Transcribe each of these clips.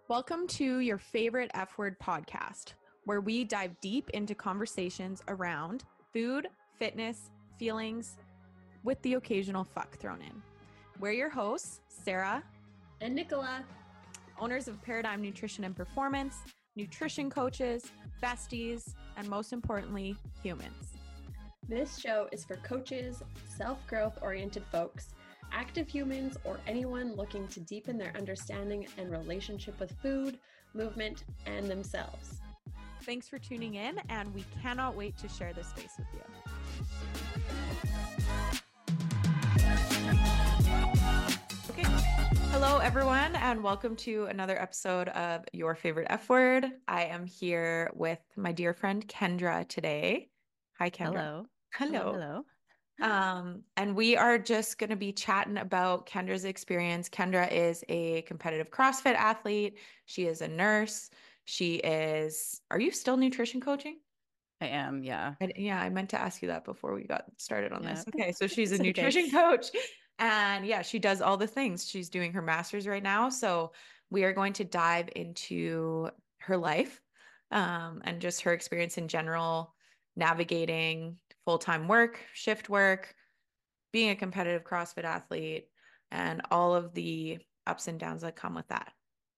Welcome to your favorite F Word podcast, where we dive deep into conversations around food, fitness, feelings, with the occasional fuck thrown in. We're your hosts, Sarah and Nicola, owners of Paradigm Nutrition and Performance, nutrition coaches, besties, and most importantly, humans. This show is for coaches, self-growth oriented folks, active humans, or anyone looking to deepen their understanding and relationship with food, movement, and themselves. Thanks for tuning in, and we cannot wait to share this space with you. Okay. Hello, everyone, and welcome to another episode of Your Favorite F Word. I am here with my dear friend Kendra today. Hi, Kendra. Hello. And we are just going to be chatting about Kendra's experience. Kendra is a competitive CrossFit athlete. She is a nurse. Are you still nutrition coaching? I am, yeah. I meant to ask you that before we got started on this. Yeah. Okay, so she's a It's okay. nutrition coach, and yeah, she does all the things. She's doing her master's right now. So we are going to dive into her life, and just her experience in general, navigating full-time work, shift work, being a competitive CrossFit athlete, and all of the ups and downs that come with that.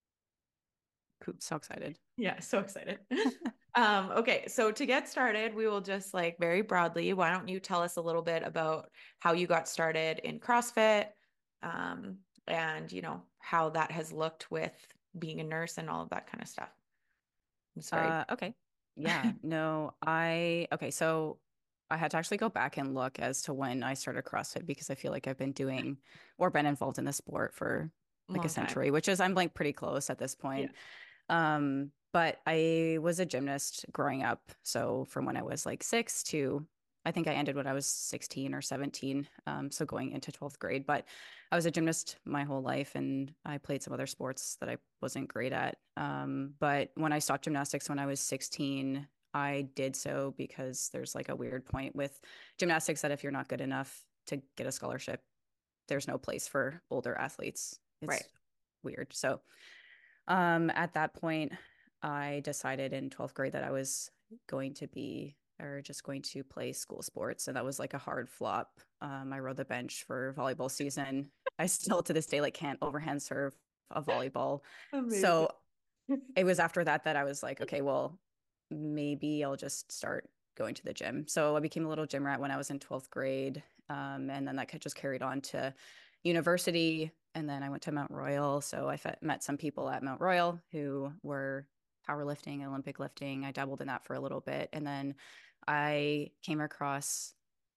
So excited. Yeah, so excited. Okay, so to get started, we will just very broadly, why don't you tell us a little bit about how you got started in CrossFit, and how that has looked with being a nurse and all of that kind of stuff. Okay. Yeah. No, so I had to actually go back and look as to when I started CrossFit because I feel like I've been doing or been involved in the sport for like a century, which is I'm pretty close at this point. Yeah. But I was a gymnast growing up. So from when I was like 6 to I think I ended when I was 16 or 17. So going into 12th grade. But I was a gymnast my whole life and I played some other sports that I wasn't great at. But when I stopped gymnastics when I was 16, I did so because there's like a weird point with gymnastics that if you're not good enough to get a scholarship, there's no place for older athletes. It's weird. So at that point, I decided in 12th grade that I was going to be or just going to play school sports. And that was like a hard flop. I rode the bench for volleyball season. I still to this day can't overhand serve a volleyball. Amazing. So it was after that I was like, okay, well, maybe I'll just start going to the gym. So I became a little gym rat when I was in 12th grade. And then that just carried on to university. And then I went to Mount Royal. So I met some people at Mount Royal who were powerlifting, Olympic lifting. I dabbled in that for a little bit. And then I came across,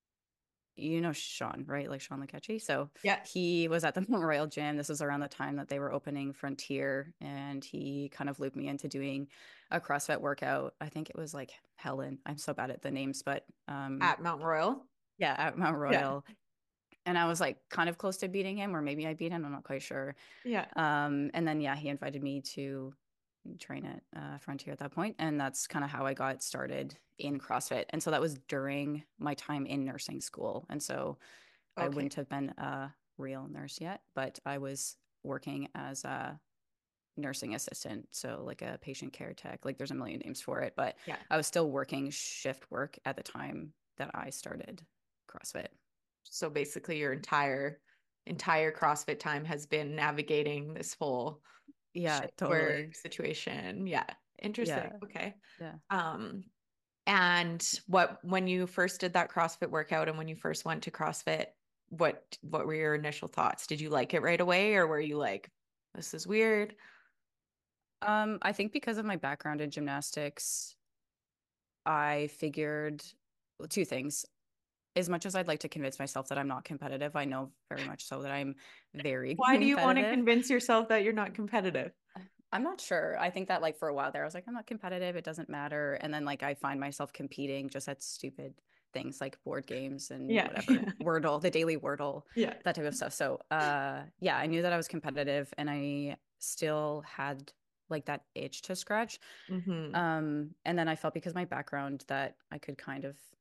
Sean, right? Like Sean Lukechi. So yeah, he was at the Mount Royal gym. This was around the time that they were opening Frontier. And he kind of looped me into doing a CrossFit workout. I think it was like Helen. I'm so bad at the names, but at Mount Royal. Yeah, at Mount Royal. Yeah. And I was like kind of close to beating him, or maybe I beat him. I'm not quite sure. Yeah. And then, he invited me to train at Frontier at that point. And that's kind of how I got started in CrossFit. And so that was during my time in nursing school. And so I wouldn't have been a real nurse yet, but I was working as a nursing assistant. So like a patient care tech, there's a million names for it, but I was still working shift work at the time that I started CrossFit. So basically your entire CrossFit time has been navigating this whole totally situation. Yeah. Interesting. Yeah. Okay. Yeah. And when you first did that CrossFit workout and when you first went to CrossFit, what were your initial thoughts? Did you like it right away, or were you like, this is weird? I think because of my background in gymnastics, I figured two things. As much as I'd like to convince myself that I'm not competitive, I know very much so that I'm very Why do you want to competitive. convince yourself that you're not competitive? I'm not sure. I think that for a while there, I was like, I'm not competitive. It doesn't matter. And then I find myself competing just at stupid things like board games and whatever, Wordle, the daily Wordle, that type of stuff. So, I knew that I was competitive and I still had that itch to scratch. Mm-hmm. And then I felt because my background that I could kind of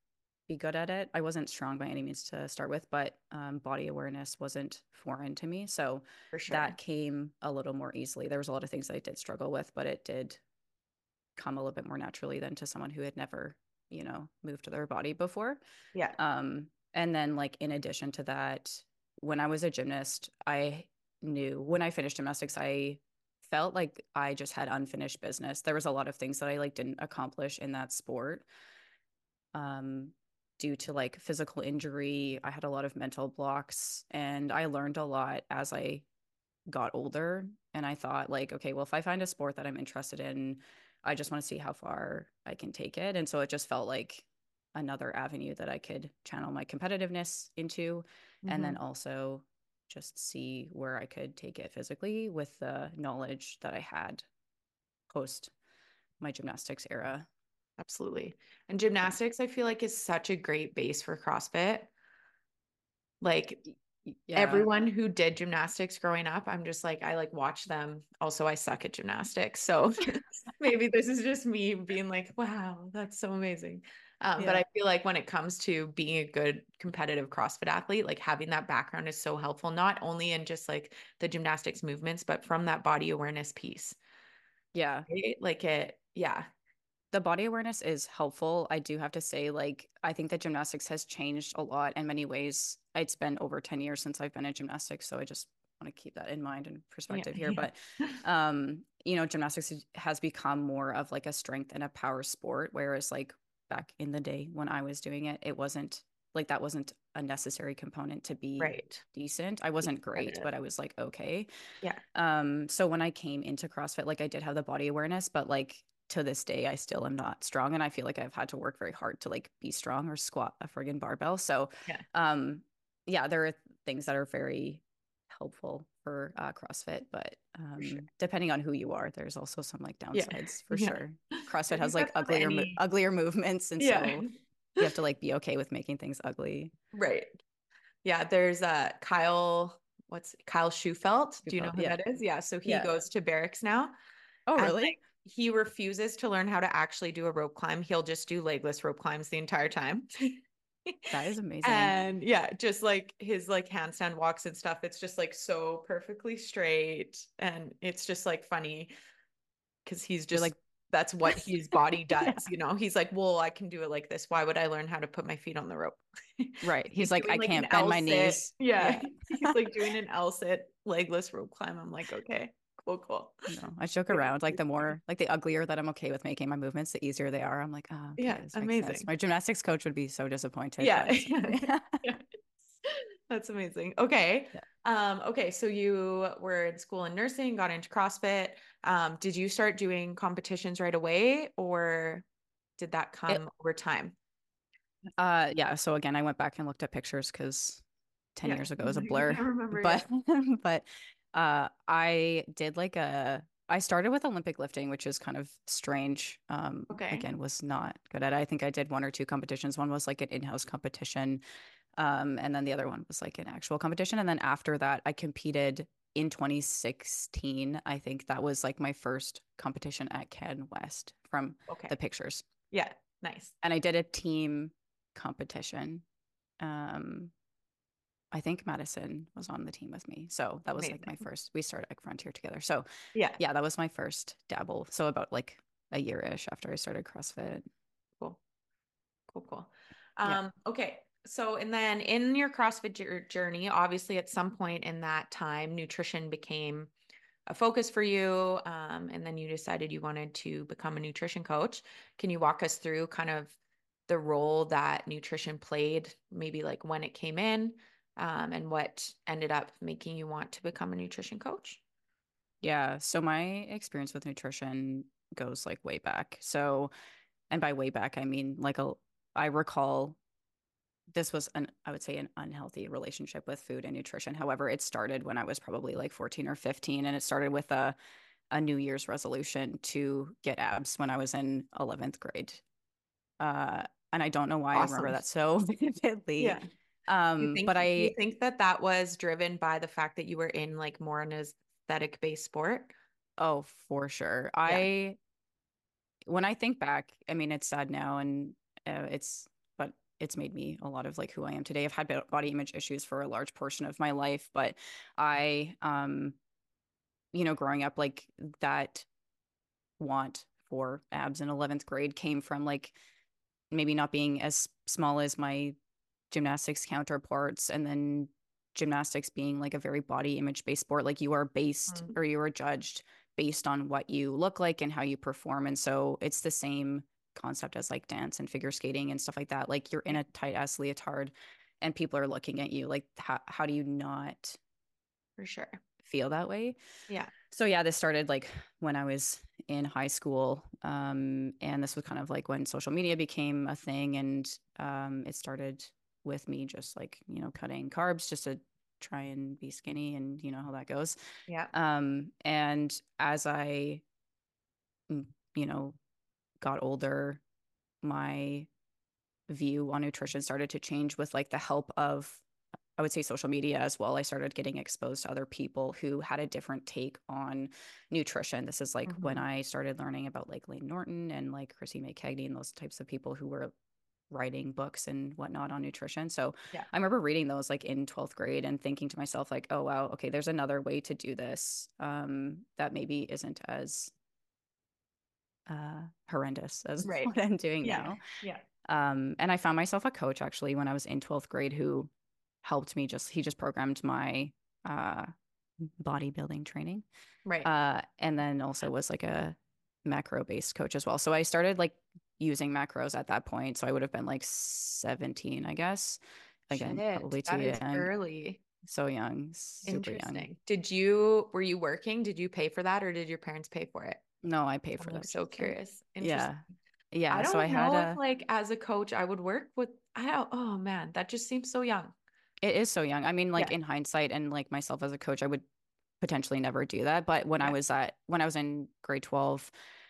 be good at it. I wasn't strong by any means to start with, but body awareness wasn't foreign to me. So For sure. that came a little more easily. There was a lot of things I did struggle with, but it did come a little bit more naturally than to someone who had never, moved their body before. Yeah. And then like in addition to that, when I was a gymnast, I knew when I finished gymnastics, I felt like I just had unfinished business. There was a lot of things that I like didn't accomplish in that sport. Um, due to like physical injury, I had a lot of mental blocks and I learned a lot as I got older. And I thought like, okay, well, if I find a sport that I'm interested in, I just want to see how far I can take it. And so it just felt like another avenue that I could channel my competitiveness into, and then Hmm. also just see where I could take it physically with the knowledge that I had post my gymnastics era. Absolutely. And Yeah. gymnastics, I feel like is such a great base for CrossFit. Like Yeah. everyone who did gymnastics growing up, I'm just like, I like watch them. Also, I suck at gymnastics. So maybe this is just me being like, wow, that's so amazing. But Yeah. I feel like when it comes to being a good competitive CrossFit athlete, like having that background is so helpful, not only in just like the gymnastics movements, but from that body awareness piece. Yeah. Right? Like it, yeah. The body awareness is helpful. I do have to say, like, I think that gymnastics has changed a lot in many ways. It's been over 10 years since I've been in gymnastics, so I just want to keep that in mind and Yeah. perspective here. But gymnastics has become more of like a strength and a power sport, whereas like back in the day when I was doing it, it wasn't like that wasn't a necessary component to be Right. decent. I Be wasn't great, competitive. but I was like okay. Yeah. So when I came into CrossFit, like I did have the body awareness, but like to this day, I still am not strong. And I feel like I've had to work very hard to like be strong or squat a friggin' barbell. So, Yeah. um, yeah, there are things that are very helpful for CrossFit, but For sure. depending on who you are, there's also some like Yeah. downsides for Yeah. sure. CrossFit I has think like that's with any, uglier movements, and yeah. so you have to like be okay with making things ugly. Right. Yeah, there's Kyle Schufelt. You Do you know felt, who yeah, that is? Yeah, so he yeah. goes to barracks now Oh, and really? like he refuses to learn how to actually do a rope climb. He'll just do legless rope climbs the entire time. That is amazing. And yeah, just like his like handstand walks and stuff, it's just like so perfectly straight and it's just like funny because he's You're just like, that's what his body yeah. does, you know. He's like, well, I can do it like this. Why would I learn how to put my feet on the rope? Right. He's He's like like, doing I like an can't bend L my sit. knees. Yeah. Yeah. He's like doing an L sit legless rope climb. I'm like, okay, cool, cool. No, I joke Yeah. around. Like the more, like the uglier that I'm okay with making my movements, the easier they are. I'm like, oh, okay, Yeah, this makes sense. amazing. My gymnastics coach would be so disappointed, Yeah. but it's okay. Yeah. That's amazing. Okay. Yeah. Okay, so you were in school in nursing, got into CrossFit. Did you start doing competitions right away or did that It, come over time? yeah. So again, I went back and looked at pictures because 10 Yeah. years ago is a You blur. can't remember, yeah. But, but, I did like I started with Olympic lifting, which is kind of strange. Okay. Again, was not good at it. I think I did one or two competitions. One was like an in-house competition. And then the other one was like an actual competition. And then after that, I competed in 2016. I think that was like my first competition at Ken West from the Okay. pictures. Yeah. Nice. And I did a team competition. Um, I think Madison was on the team with me. So that was like my Amazing. first, we started like Frontier together. So Yeah. yeah, that was my first dabble. So about like a year-ish after I started CrossFit. Cool. Cool, cool. Yeah. Okay. So, and then in your CrossFit journey, obviously at some point in that time, nutrition became a focus for you. And then you decided you wanted to become a nutrition coach. Can you walk us through kind of the role that nutrition played, maybe like when it came in, and what ended up making you want to become a nutrition coach? Yeah. So my experience with nutrition goes like way back. So, and by way back, I mean I recall this was I would say, an unhealthy relationship with food and nutrition. However, it started when I was probably like 14 or 15, and it started with a New Year's resolution to get abs when I was in 11th grade. Uh, and I don't know why I remember Awesome. that so vividly. Yeah. But Do you think that that was driven by the fact that you were in like more an aesthetic based sport? oh, for sure. Yeah. When I think back, I mean, it's sad now and it's, but it's made me a lot of like who I am today. I've had body image issues for a large portion of my life, but I, growing up, like that want for abs in 11th grade came from like maybe not being as small as my gymnastics counterparts, and then gymnastics being like a very body image based sport. Like you are based or you are judged based on what you look like and how you perform. And so it's the same concept as like dance and figure skating and stuff like that. Like you're in a tight ass leotard and people are looking at you. Like how do you not For sure feel that way? Yeah. So yeah, this started like when I was in high school. And this was kind of like when social media became a thing. And it started with me just like, cutting carbs just to try and be skinny, and you know how that goes. Yeah. And as I, got older, my view on nutrition started to change with like the help of, I would say, social media as well. I started getting exposed to other people who had a different take on nutrition. This is like when I started learning about like Layne Norton and like Chrissy May Cagney and those types of people who were writing books and whatnot on nutrition. So I remember reading those like in 12th grade and thinking to myself like, oh, wow, okay, there's another way to do this that maybe isn't as horrendous as what I'm doing now. Yeah. And I found myself a coach actually when I was in 12th grade who helped me he just programmed my bodybuilding training. Right. And then also was like a macro based coach as well. So I started like using macros at that point. So I would have been like 17, I guess. Again, probably too young. Early. So young, super young. Were you working? Did you pay for that or did your parents pay for it? No, I paid for that. I'm so curious. Yeah. Yeah. I don't so I know had if like as a coach I would work with, oh man, that just seems so young. It is so young. I mean, like in hindsight and like myself as a coach, I would potentially never do that. But when I was in grade 12,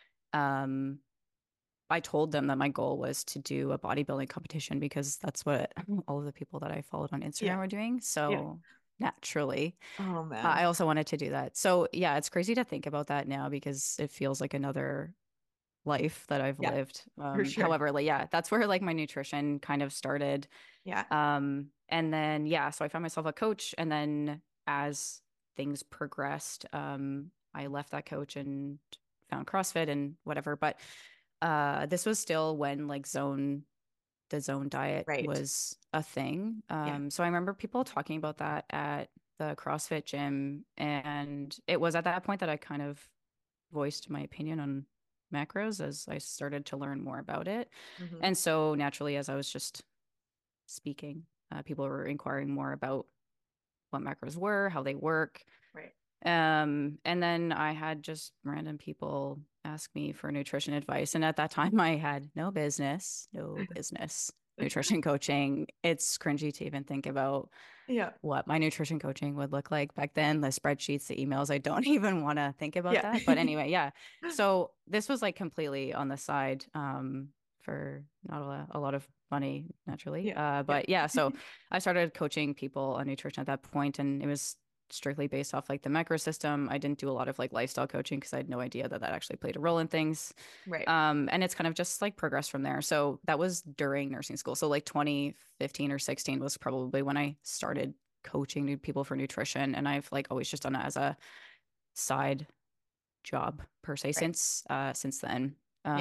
I told them that my goal was to do a bodybuilding competition because that's what all of the people that I followed on Instagram were doing. So naturally, oh man, I also wanted to do that. So yeah, it's crazy to think about that now because it feels like another life that I've lived. For sure. However, like, yeah, that's where like my nutrition kind of started. Yeah. And then, so I found myself a coach. And then as things progressed, I left that coach and found CrossFit and whatever. But this was still when like the zone diet was a thing. So I remember people talking about that at the CrossFit gym. And it was at that point that I kind of voiced my opinion on macros as I started to learn more about it. And so naturally, as I was just speaking, people were inquiring more about what macros were, how they work. Right. And then I had just random people ask me for nutrition advice. And at that time I had no business nutrition coaching. It's cringy to even think about what my nutrition coaching would look like back then. The spreadsheets, the emails, I don't even want to think about that. But anyway, so this was like completely on the side for not a lot of money, naturally. But so I started coaching people on nutrition at that point, and it was strictly based off like the macro system. I didn't do a lot of like lifestyle coaching because I had no idea that actually played a role in things. Right. And it's kind of just like progressed from there. So that was during nursing school. So like 2015 or 16 was probably when I started coaching new people for nutrition. And I've like always just done it as a side job per se since then.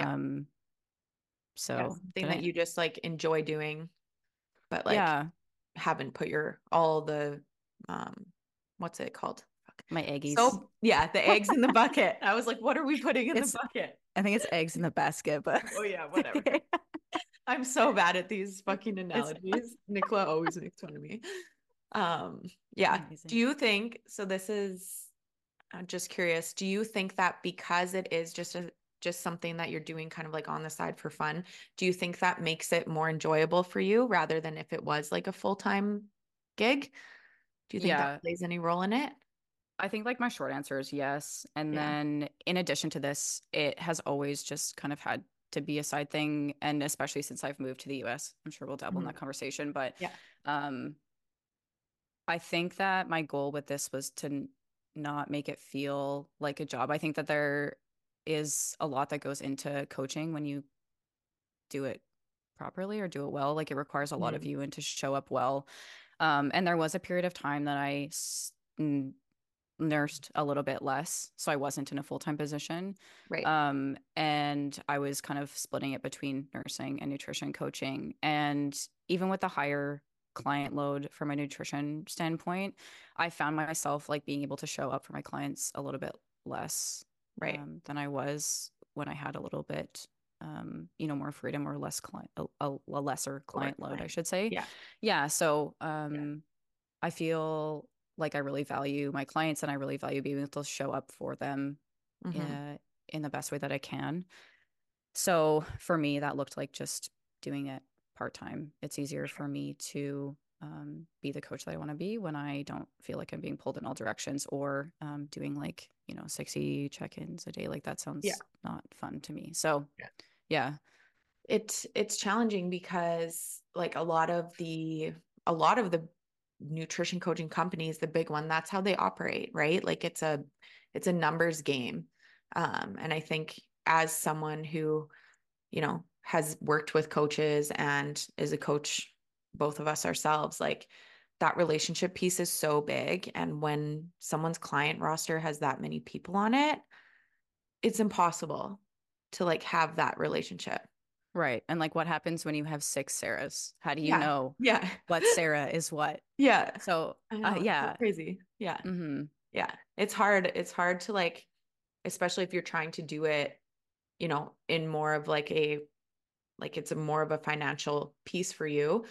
So something that you just like enjoy doing, but like haven't put all the what's it called? My eggies. So the eggs in the bucket. I was like, what are we putting in the bucket? I think it's eggs in the basket, but oh yeah, whatever. I'm so bad at these fucking analogies. Nicola always makes fun of me. Amazing. Do you think, so this is, I'm just curious, do you think that because it is just something that you're doing kind of like on the side for fun, do you think that makes it more enjoyable for you rather than if it was like a full-time gig? Do you think that plays any role in it? I think like my short answer is yes. And then in addition to this, it has always just kind of had to be a side thing. And especially since I've moved to the US, I'm sure we'll dabble in that conversation. But I think that my goal with this was to not make it feel like a job. I think that there is a lot that goes into coaching when you do it properly or do it well. Like it requires a lot of Mhm. you and to show up well. And there was a period of time that nursed a little bit less, so I wasn't in a full-time position. Right. And I was kind of splitting it between nursing and nutrition coaching. And even with the higher client load from a nutrition standpoint, I found myself like being able to show up for my clients a little bit less Right. than I was when I had a little bit, more freedom or less a lesser Or client load, I client. should say. Yeah. Yeah. So, Yeah. I feel like I really value my clients and I really value being able to show up for them Hmm. in the best way that I can. So for me, that looked like just doing it part time. It's easier Sure. for me to be the coach that I want to be when I don't feel like I'm being pulled in all directions or doing like, 60 check-ins a day. Like that Yeah. sounds not fun to me. So yeah. It's challenging because like a lot of the nutrition coaching companies, the big one, that's how they operate, right? Like it's a numbers game. And I think as someone who, has worked with coaches and is a coach, both of us ourselves, like that relationship piece is so big. And when someone's client roster has that many people on it, it's impossible to like have that relationship. Right. And like what happens when you have six Sarahs? How do you Yeah. know Yeah. what Sarah is what? Yeah. So, I know. It's so yeah. crazy. Yeah. Hmm. Yeah. It's hard. It's hard to like, especially if you're trying to do it, in more of like it's a more of a financial piece for you.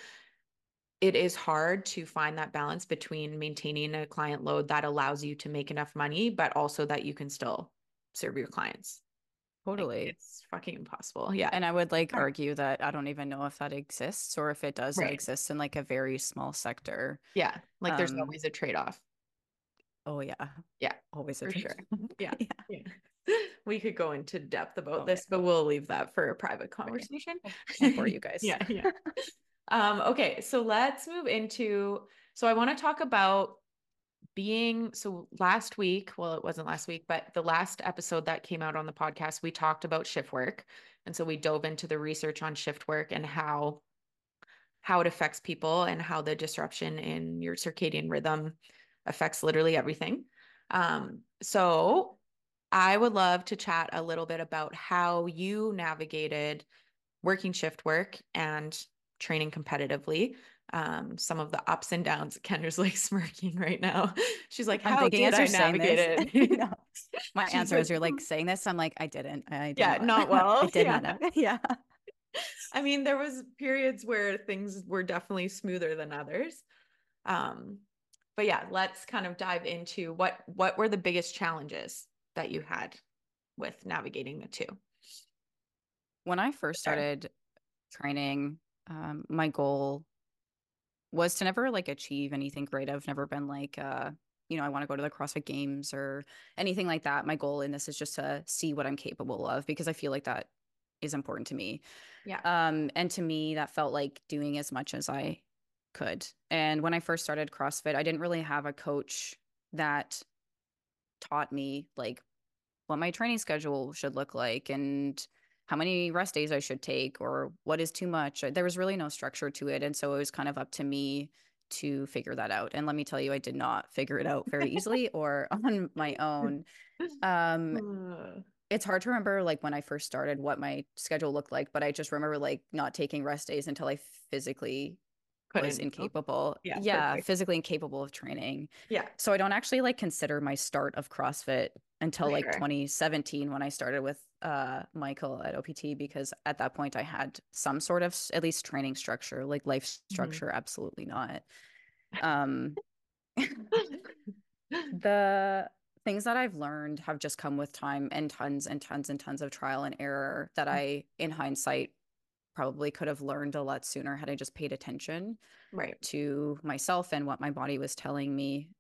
It is hard to find that balance between maintaining a client load that allows you to make enough money, but also that you can still serve your clients. Like Totally. it's fucking impossible. Yeah. And I would like Hard. argue that I don't even know if that exists or if it does, it Right. exists in like a very small sector. Yeah. Like there's Um, always a trade-off. oh yeah, Yeah, always a for trade. sure. Yeah. Yeah. Yeah. We could go into depth about Oh this, yeah. but we'll leave that for a private Right. conversation. Won't bore you guys. Yeah, yeah. Okay, so let's move into, so I want to talk about so last week, well, it wasn't last week, but the last episode that came out on the podcast, we talked about shift work. And so we dove into the research on shift work and how it affects people and how the disruption in your circadian rhythm affects literally everything. So I would love to chat a little bit about how you navigated working shift work and training competitively. Some of the ups and downs. Kendra's like smirking right now. She's like, I'm how thinking did as I you're saying navigate this, it? no, my She's answer like, as you're like saying this, I'm like, I didn't. I did yeah, not. not I well. did Yeah. not know. Yeah. I mean, there was periods where things were definitely smoother than others. Um, but yeah, let's kind of dive into what were the biggest challenges that you had with navigating the two. When I first There. started training, my goal was to never like achieve anything great. I've never been like, I want to go to the CrossFit Games or anything like that. My goal in this is just to see what I'm capable of because I feel like that is important to me. Yeah. And to me, that felt like doing as much as I could. And when I first started CrossFit, I didn't really have a coach that taught me like what my training schedule should look like and how many rest days I should take or what is too much. There was really no structure to it. And so it was kind of up to me to figure that out. And let me tell you, I did not figure it out very easily or on my own. Um, it's hard to remember like when I first started what my schedule looked like, but I just remember like not taking rest days until I physically was Couldn't. incapable. Yeah, Yeah, perfect. physically incapable of training. Yeah, So I don't actually like consider my start of CrossFit until for like sure. 2017 when I started with Michael at OPT because at that point I had some sort of at least training structure, like life Mhm. structure, absolutely not. Um the things that I've learned have just come with time and tons and tons and tons of trial and error that I in hindsight probably could have learned a lot sooner had I just paid attention Right. to myself and what my body was telling me.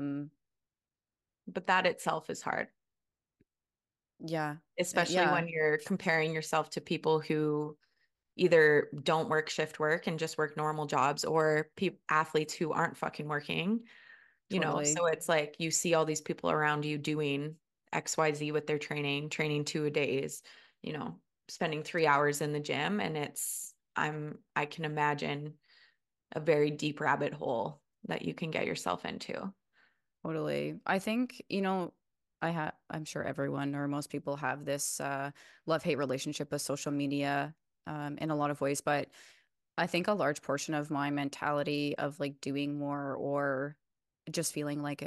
But that itself is hard, Yeah. especially Yeah, when you're comparing yourself to people who either don't work shift work and just work normal jobs or athletes who aren't fucking working. So totally. it's like you see all these people around you doing XYZ with their training 2 a days, spending 3 hours in the gym and it's I can imagine a very deep rabbit hole that you can get yourself into. Totally. I think, I'm sure everyone or most people have this love-hate relationship with social media in a lot of ways, but I think a large portion of my mentality of like doing more or just feeling like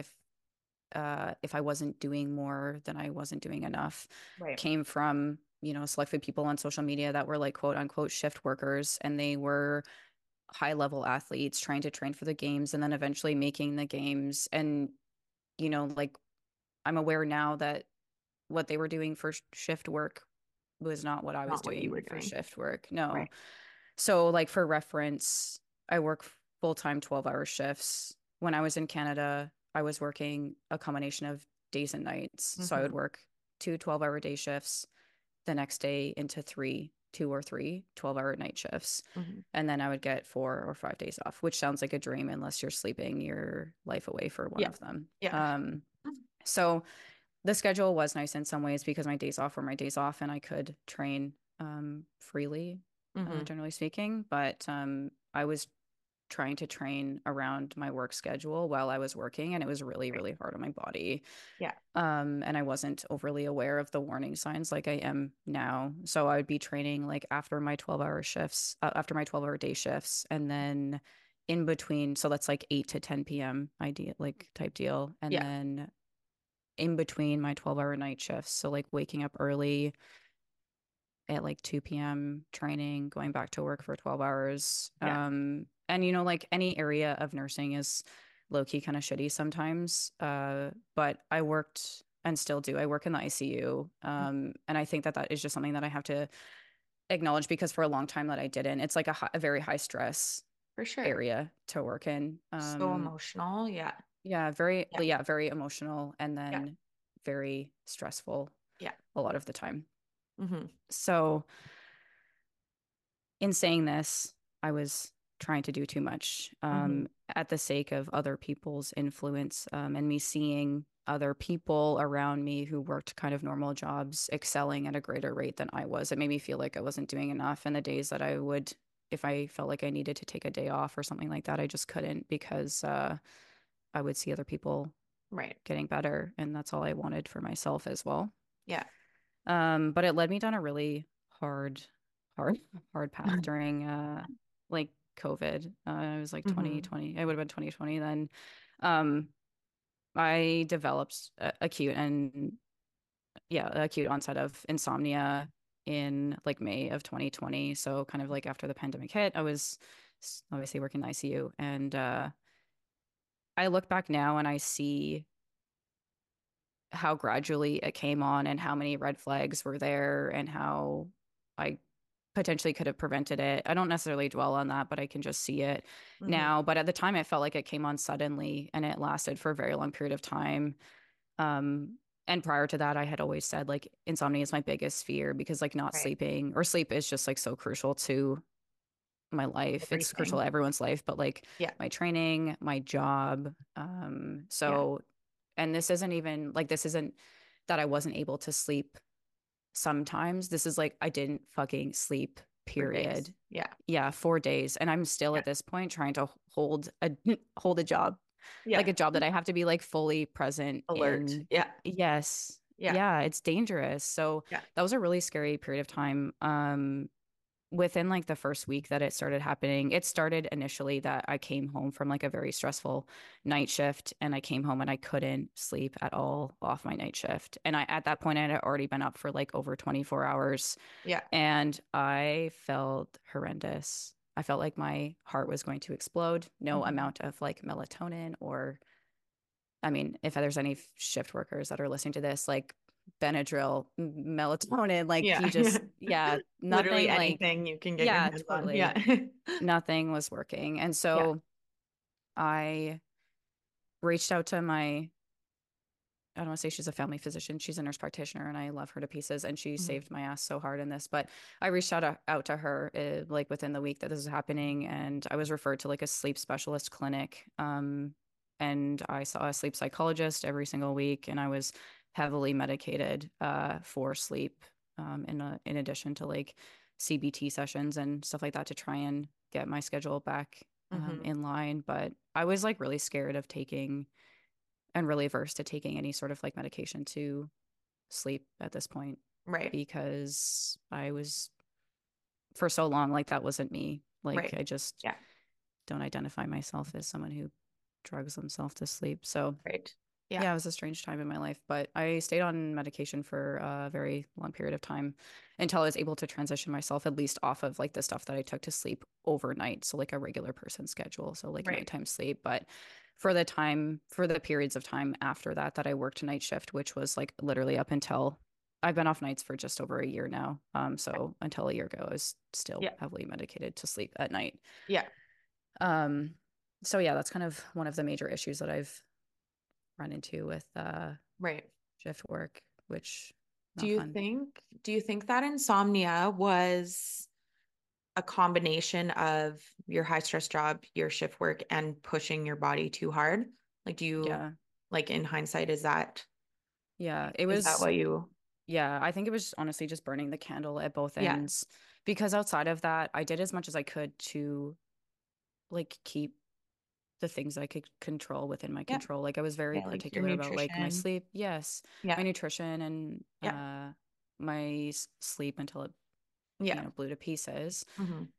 if I wasn't doing more, then I wasn't doing enough Right. came from, select few people on social media that were like quote unquote shift workers and they were high level athletes trying to train for the games and then eventually making the games. And, like I'm aware now that what they were doing for shift work was not what I was Not what you were doing for doing. shift work. No. Right. So, like, for reference, I work full-time 12-hour shifts. When I was in Canada, I was working a combination of days and nights. So I would Mm-hmm. work two 12-hour day shifts, the next day into two or three 12-hour night shifts. Mm-hmm. And then I would get 4 or 5 days off, which sounds like a dream unless you're sleeping your life away for one Yeah. of them. Yeah. So the schedule was nice in some ways because my days off were my days off and I could train freely, Mm-hmm. generally speaking. But I was trying to train around my work schedule while I was working, and it was really, Right. really hard on my body. Yeah. And I wasn't overly aware of the warning signs like I am now. So I would be training like after my 12-hour shifts, after my 12-hour day shifts, and then in between. So that's like 8 to 10 p.m. idea, like type deal. And Yeah. then in between my 12-hour night shifts. So like waking up early at like 2 p.m. training, going back to work for 12 hours. Yeah. And like any area of nursing is low key kind of shitty sometimes. But I worked and still do. I work in the ICU. And I think that that is just something that I have to acknowledge because for a long time that I didn't. It's like a very high stress For sure. area to work in. So emotional. Yeah. Yeah. Yeah, very emotional and Yeah. then very stressful Yeah. a lot of the time. Mm-hmm. So, in saying this, I was trying to do too much Mm-hmm. at the sake of other people's influence and me seeing other people around me who worked kind of normal jobs excelling at a greater rate than I was. It made me feel like I wasn't doing enough. And the days that I would, if I felt like I needed to take a day off or something like that, I just couldn't because I would see other people Right. getting better. And that's all I wanted for myself as well. Yeah. But it led me down a really hard, hard, hard path during like COVID. It was like Mm-hmm. 2020. It would have been 2020 then. Um, I developed acute onset of insomnia in like May of 2020. So kind of like after the pandemic hit, I was obviously working in the ICU and I look back now and I see how gradually it came on and how many red flags were there and how I potentially could have prevented it. I don't necessarily dwell on that, but I can just see it Mm-hmm. now. But at the time, it felt like it came on suddenly and it lasted for a very long period of time. And prior to that, I had always said like insomnia is my biggest fear because like not Right. sleeping or sleep is just like so crucial to my life. It's crucial Everything. to everyone's life, but like Yeah. my training, my job. Yeah. And this isn't that I wasn't able to sleep sometimes. This is like I didn't fucking sleep, For days. period. Yeah. Yeah, 4 days. And I'm still Yeah. at this point trying to hold a job, like Yeah. a job that I have to be like fully present Alert. in. Yeah. Yes. Yeah. Yeah, it's dangerous. So Yeah. that was a really scary period of time. Within like the first week that it started happening, it started initially that I came home from like a very stressful night shift and I came home and I couldn't sleep at all off my night shift. And at that point, I had already been up for like over 24 hours Yeah. and I felt horrendous. I felt like my heart was going to explode. No Mm-hmm. amount of like melatonin or, I mean, if there's any shift workers that are listening to this, like Benadryl, melatonin, like Yeah. you just, yeah, Literally nothing like, anything you can get your yeah, hands on. totally. Yeah. Nothing was working. And Yeah. so I reached out to I don't want to say she's a family physician. She's a nurse practitioner and I love her to pieces. And she Mm-hmm. saved my ass so hard in this. But I reached out to her like within the week that this was happening. And I was referred to like a sleep specialist clinic. And I saw a sleep psychologist every single week. And I was heavily medicated for sleep in addition to like CBT sessions and stuff like that to try and get my schedule back Mm-hmm. in line. But I was like really scared of taking and really averse to taking any sort of like medication to sleep at this point Right. because I was for so long like that wasn't me. Like Right. I just Yeah. don't identify myself as someone who drugs themselves to sleep. So Right. Yeah. yeah, it was a strange time in my life, but I stayed on medication for a very long period of time until I was able to transition myself at least off of like the stuff that I took to sleep overnight. So like a regular person schedule. So like Right. nighttime sleep. But for the periods of time after that, that I worked night shift, which was like literally up until I've been off nights for just over a year now. So until a year ago, I was still Yeah. heavily medicated to sleep at night. Yeah. Um, so yeah, that's kind of one of the major issues that I've run into with Right. shift work, which Do not you fun. think do you think that insomnia was a combination of your high stress job, your shift work, and pushing your body too hard? Like, do you Yeah. like in hindsight, Yeah. is that what you Yeah. I think it was honestly just burning the candle at both yeah, ends because outside of that, I did as much as I could to like keep the things I could control within my yeah, control. Like I was very yeah, like your particular about like my nutrition. sleep. Yes. My Yeah, nutrition and yeah, my sleep until it, yeah. blew to pieces. Hmm.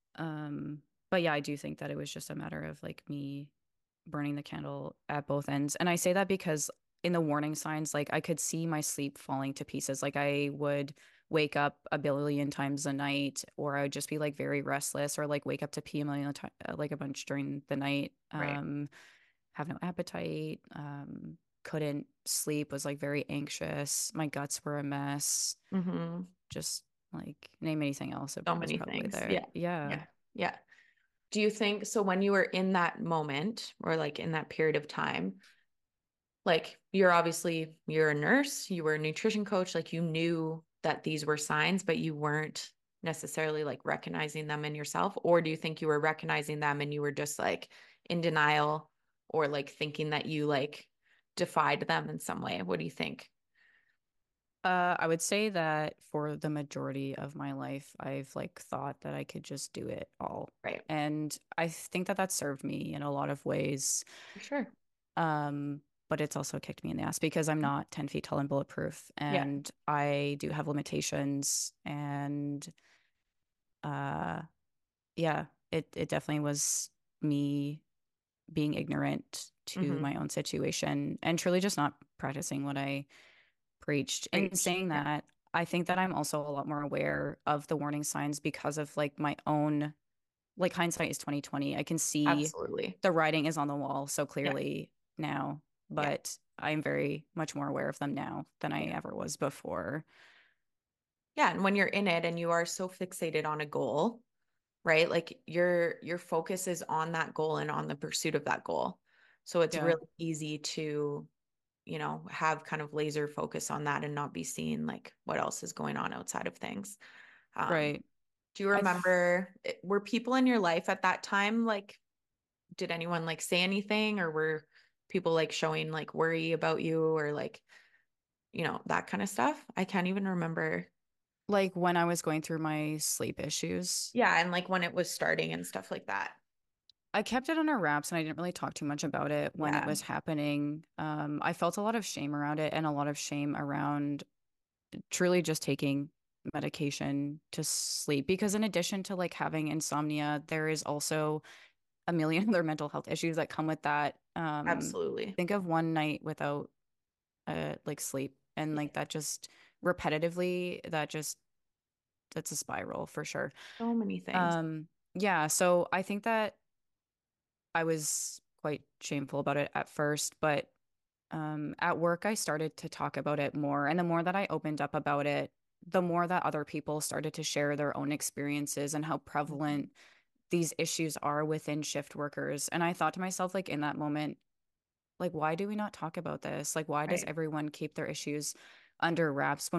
But yeah, I do think that it was just a matter of like me burning the candle at both ends. And I say that because in the warning signs, like I could see my sleep falling to pieces. Like I would wake up a billion times a night, or I would just be like very restless, or like wake up to pee a million times, like a bunch during the night. Right. Have no appetite. Couldn't sleep. Was like very anxious. My guts were a mess. Hmm. Just like name anything else, it So was many probably things. there. Yeah. Yeah. Yeah. Yeah. Do you think so when you were in that moment or like in that period of time, like you're a nurse, you were a nutrition coach, like you knew that these were signs, but you weren't necessarily like recognizing them in yourself? Or do you think you were recognizing them and you were just like in denial or like thinking that you like defied them in some way? What do you think? I would say that for the majority of my life, I've like thought that I could just do it all. Right. And I think that that served me in a lot of ways. For sure. Um, but it's also kicked me in the ass because I'm not 10 feet tall and bulletproof Yeah. and I do have limitations and uh yeah, it definitely was me being ignorant to Mm-hmm. my own situation and truly just not practicing what I preached. In Preach. saying Yeah. that, I think that I'm also a lot more aware of the warning signs because of like my own, like hindsight is 2020. I can see Absolutely. the writing is on the wall so Yeah. clearly now, Yeah. but I'm very much more aware of them now than I Yeah. ever was before. Yeah. And when you're in it and you are so fixated on a goal, right? Like your focus is on that goal and on the pursuit of that goal. So it's Yeah. really easy to, have kind of laser focus on that and not be seeing like what else is going on outside of things. Um, Right. do you I th remember, were people in your life at that time like, did anyone like say anything or were people like showing like worry about you or like, that kind of stuff? I can't even remember. like when I was going through my sleep issues, Yeah, and like when it was starting and stuff like that. I kept it under wraps and I didn't really talk too much about it when it Yeah. was happening. I felt a lot of shame around it and a lot of shame around truly just taking medication to sleep because in addition to like having insomnia, there is also a million other mental health issues that come with that. Absolutely. Think of one night without like sleep and Yeah. like that just repetitively, that's a spiral for sure. So many things. Yeah, so I think that I was quite shameful about it at first, but at work, I started to talk about it more. And the more that I opened up about it, the more that other people started to share their own experiences and how Mhm. prevalent these issues are within shift workers. And I thought to myself, like, in that moment, like, why do we not talk about this? Like, why does Right. everyone keep their issues under wraps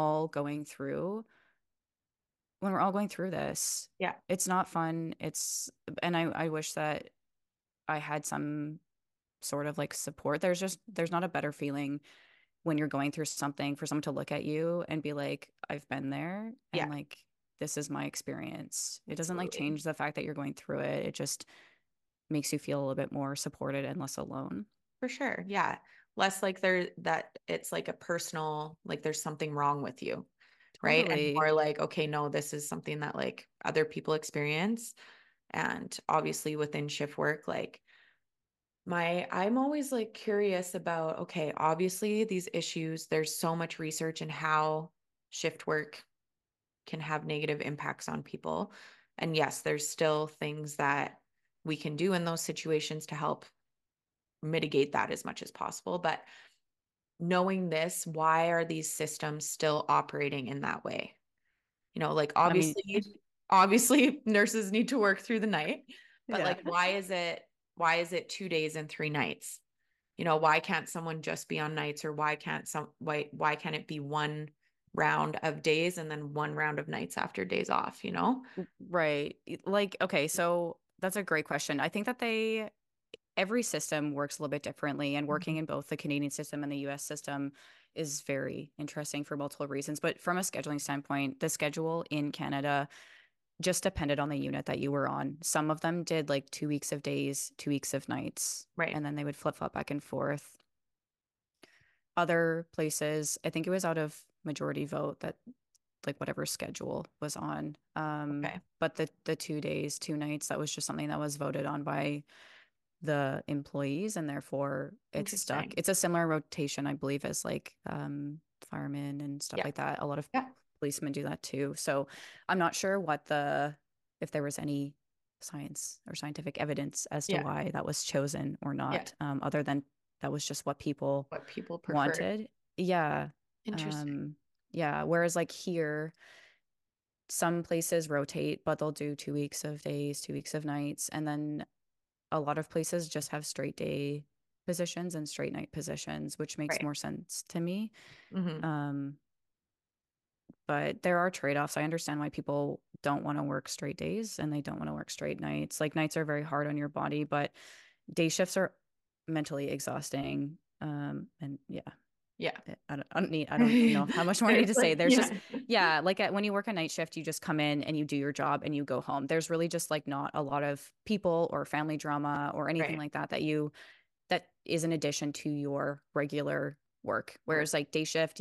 when we're all going through this? Yeah. It's not fun. And I wish that I had some sort of like support. There's not a better feeling when you're going through something for someone to look at you and be like, I've been there and Yeah. like this is my experience. It doesn't like Absolutely. change the fact that you're going through it. It just makes you feel a little bit more supported and less alone. For sure. Yeah. Less like there that it's like a personal, like there's something wrong with you, right? And Totally. more like, okay, no, this is something that like other people experience. And obviously within shift work, like I'm always like curious about, okay, obviously these issues, there's so much research in how shift work can have negative impacts on people. And yes, there's still things that we can do in those situations to help mitigate that as much as possible. But knowing this, why are these systems still operating in that way? Like I mean, obviously nurses need to work through the night, but yeah. like why is it 2 days and 3 nights? Why can't someone just be on nights, or why can't it be one round of days and then one round of nights after days off? Right. Like, okay, so that's a great question. I think that every system works a little bit differently, and working Mhm. in both the Canadian system and the US system is very interesting for multiple reasons. But from a scheduling standpoint, the schedule in Canada just depended on the unit that you were on. Some of them did like 2 weeks of days, 2 weeks of nights, Right. and then they would flip flop back and forth. Other places, I think it was out of majority vote that like whatever schedule was on. Okay. But the 2 days, 2 nights, that was just something that was voted on by the employees, and therefore it's stuck. Interesting. It's a similar rotation, I believe, as like firemen and stuff Yeah. like that. A lot of Yeah. policemen do that too. So I'm not sure if there was any science or scientific evidence as to Yeah. why that was chosen or Yeah. not, other than that was just what people What people preferred. wanted. Yeah. Interesting. Um, yeah. Whereas like here, some places rotate, but they'll do 2 weeks of days, 2 weeks of nights, and then a lot of places just have straight day positions and straight night positions, which makes Right. more sense to me. Hmm. Um, but there are trade-offs. I understand why people don't want to work straight days and they don't want to work straight nights. Like nights are very hard on your body, but day shifts are mentally exhausting. And yeah, Yeah. I don't know how much more I need There's to say. like, There's just, yeah. yeah, like when you work a night shift, you just come in and you do your job and you go home. There's really just like not a lot of people or family drama or anything Right. like that that is an addition to your regular work. Whereas Work. like day shift,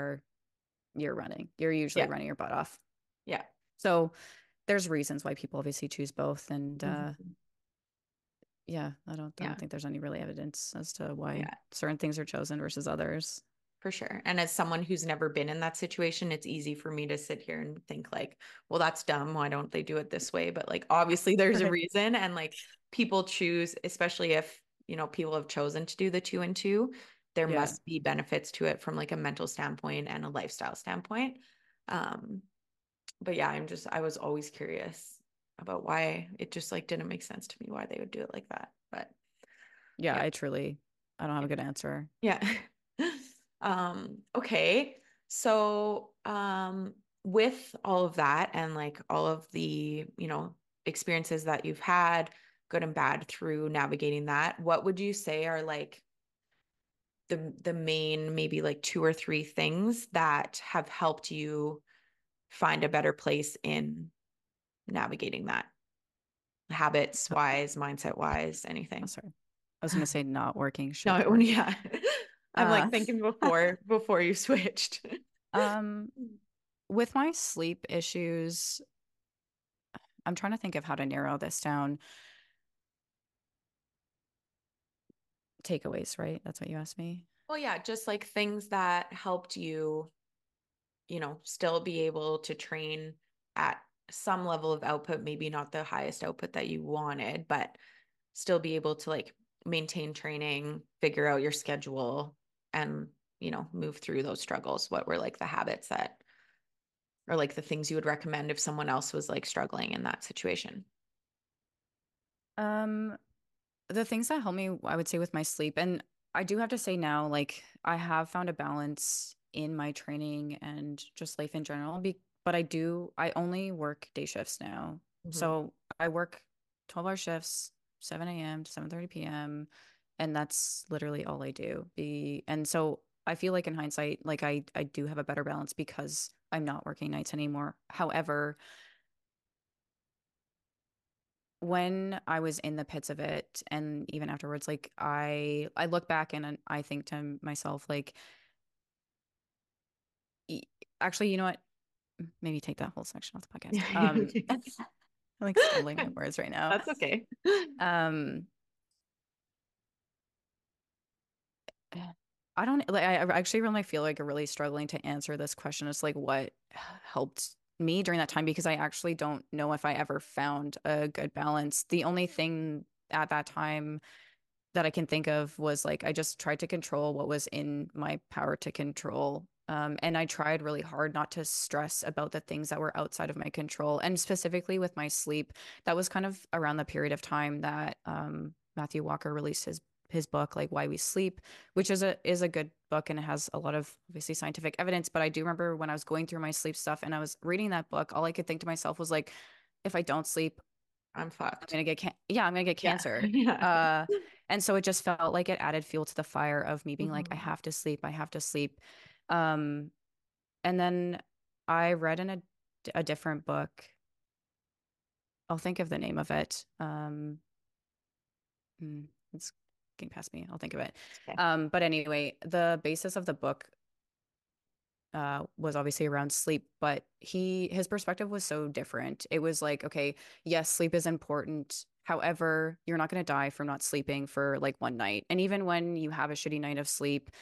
you're usually Yeah. running your butt off. Yeah. So there's reasons why people obviously choose both. And Hmm. yeah, I don't Yeah. think there's any really evidence as to why Yeah. certain things are chosen versus others. For sure. And as someone who's never been in that situation, it's easy for me to sit here and think like, well, that's dumb. Why don't they do it this way? But like obviously there's a Right. reason, and like people choose, especially if, people have chosen to do the 2 and 2, there Yeah. must be benefits to it from like a mental standpoint and a lifestyle standpoint. Um, but yeah, I was always curious about why it just like didn't make sense to me why they would do it like that. But Yeah, yeah. I don't have a good answer. Yeah. Okay. So, with all of that and like all of the, experiences that you've had, good and bad, through navigating that, what would you say are like the main maybe like two or three things that have helped you find a better place in navigating that? Habits wise, mindset wise, Oh, anything? sorry. I was going to say not working No, shift work. yeah. I'm Uh, like thinking before you switched. um, with my sleep issues, I'm trying to think of how to narrow this down. Takeaways, right? That's what you asked me. Well, yeah, just like things that helped you, still be able to train at some level of output, maybe not the highest output that you wanted, but still be able to like maintain training, figure out your schedule, and, move through those struggles. What were like the habits that, or like the things you would recommend if someone else was like struggling in that situation? Um, the things that help me, I would say, with my sleep, and I do have to say now, like I have found a balance in my training and just life in general. But I only work day shifts now. Hmm. So I work 12-hour shifts, 7 a.m. to 7:30 p.m. And that's literally all I do. And so I feel like in hindsight, like I do have a better balance because I'm not working nights anymore. However, when I was in the pits of it and even afterwards, like I look back and I think to myself, like, e- actually, you know what? Maybe take that whole section off the podcast. I'm like stumbling my words right now. That's okay. Um, I don't like I actually really feel like I'm really struggling to answer this question. It's like what helped me during that time because I actually don't know if I ever found a good balance. The only thing at that time that I can think of was like I just tried to control what was in my power to control. And I tried really hard not to stress about the things that were outside of my control. And specifically with my sleep, that was kind of around the period of time that Matthew Walker released his book, like Why We Sleep, which is a good book and it has a lot of obviously scientific evidence. But I do remember when I was going through my sleep stuff and I was reading that book, all I could think to myself was like, if I don't sleep, I'm I'm fucked. gonna get yeah, I'm gonna get Yeah. cancer. Yeah. Uh, and so it just felt like it added fuel to the fire of me being like, I Mhm. have to sleep, I have to sleep. Um, and then I read in a different book. I'll think of the name of it. It's getting past me. I'll think of it. Okay. But anyway, the basis of the book was obviously around sleep, but his perspective was so different. It was like, okay, yes, sleep is important. However, you're not going to die from not sleeping for like one night. And even when you have a shitty night of sleep,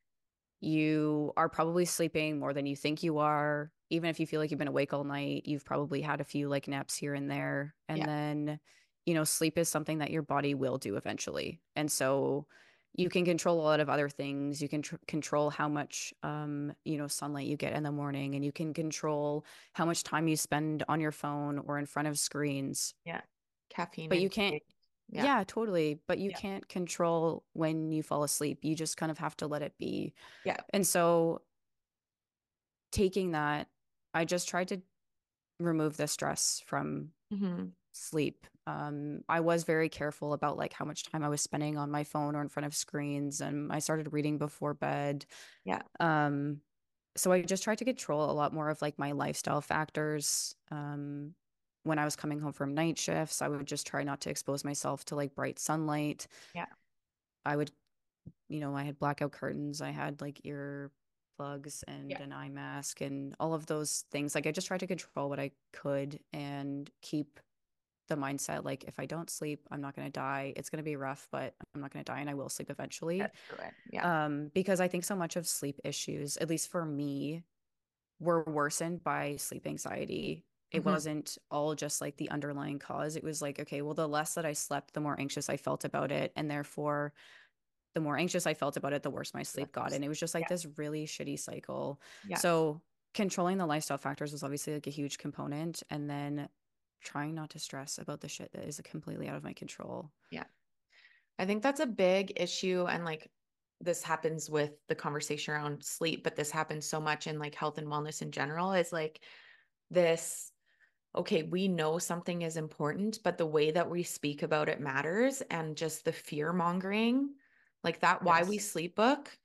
you are probably sleeping more than you think you are. Even if you feel like you've been awake all night, you've probably had a few like naps here and there. And Yeah. then, sleep is something that your body will do eventually. And so you can control a lot of other things. You can control how much, sunlight you get in the morning, and you can control how much time you spend on your phone or in front of screens. Yeah. Caffeine But you can't, intake. Yeah. yeah, totally. But you Yeah. can't control when you fall asleep. You just kind of have to let it be. Yeah. And so taking that, I just tried to remove the stress from Hmm. sleep. I was very careful about like how much time I was spending on my phone or in front of screens, and I started reading before bed. Yeah. Um, so I just tried to control a lot more of like my lifestyle factors. When I was coming home from night shifts, I would just try not to expose myself to like bright sunlight. Yeah. I would I had blackout curtains, I had like ear plugs and Yeah. an eye mask and all of those things. Like I just tried to control what I could and keep the mindset like if I don't sleep, I'm not going to die. It's going to be rough, but I'm not going to die and I will sleep eventually. Get through it. Yeah. Because I think so much of sleep issues, at least for me, were worsened by sleep anxiety. It Hmm. wasn't all just like the underlying cause. It was like, okay, well, the less that I slept, the more anxious I felt about it. And therefore, the more anxious I felt about it, the worse my sleep got. And it was just like Yeah. this really shitty cycle. Yeah. So controlling the lifestyle factors was obviously like a huge component. And then trying not to stress about the shit that is completely out of my control. Yeah. I think that's a big issue. And like this happens with the conversation around sleep, but this happens so much in like health and wellness in general is like this, okay, we know something is important, but the way that we speak about it matters. And just the fear mongering, like that Why We Yes. Sleep book,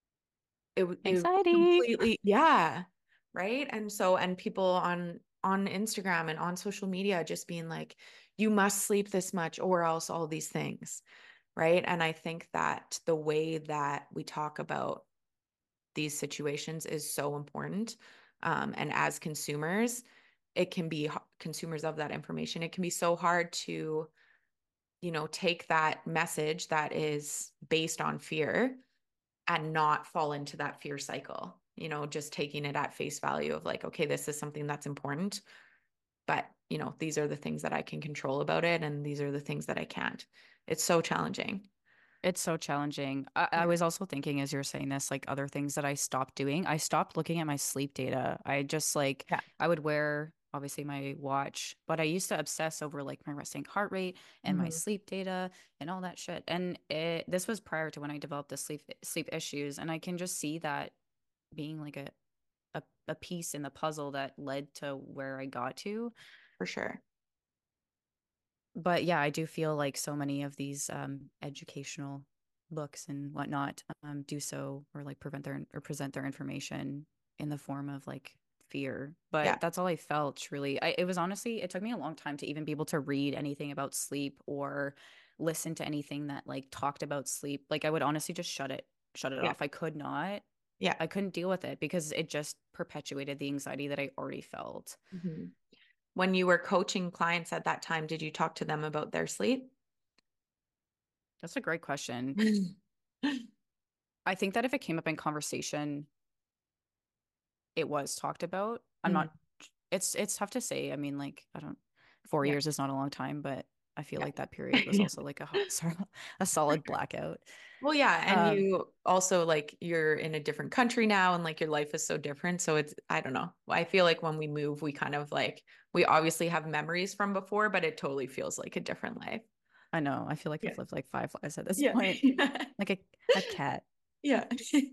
it Anxiety. completely, yeah. Right. And so, and people on Instagram and on social media just being like, you must sleep this much or else all these things. Right. And I think that the way that we talk about these situations is so important. And as consumers, it can be consumers of that information. It can be so hard to, take that message that is based on fear and not fall into that fear cycle, just taking it at face value of like, okay, this is something that's important, but, these are the things that I can control about it. And these are the things that I can't. It's so challenging. It's so challenging. I Yeah. was also thinking as you're saying this, like other things that I stopped doing. I stopped looking at my sleep data. I just like, Yeah. I would wear obviously my watch, but I used to obsess over like my resting heart rate and my Hmm. sleep data and all that shit. And this was prior to when I developed the sleep issues. And I can just see that being like a piece in the puzzle that led to where I got to. For sure. But yeah, I do feel like so many of these educational books and whatnot, do so or like present their information in the form of like fear. Yeah. But that's all I felt truly. It was honestly, it took me a long time to even be able to read anything about sleep or listen to anything that like talked about sleep. Like I would honestly just shut it Yeah. off. I could not. Yeah. I couldn't deal with it because it just perpetuated the anxiety that I already felt. Mhm. When you were coaching clients at that time, did you talk to them about their sleep? That's a great question. I think that if it came up in conversation, it was talked about. I'm Mm, not, it's tough to say. I mean, like, I don't, 4 years is not a long time, but I feel yeah. like that period was Yeah. also like sorry, a solid blackout. Well, yeah, and Um, you also like you're in a different country now and like your life is so different. So it's I don't know. I feel like when we move, we kind of like we obviously have memories from before, but it totally feels like a different life. I know. I feel like Yeah. I've lived like five lives at this Yeah. point, like a cat. Yeah.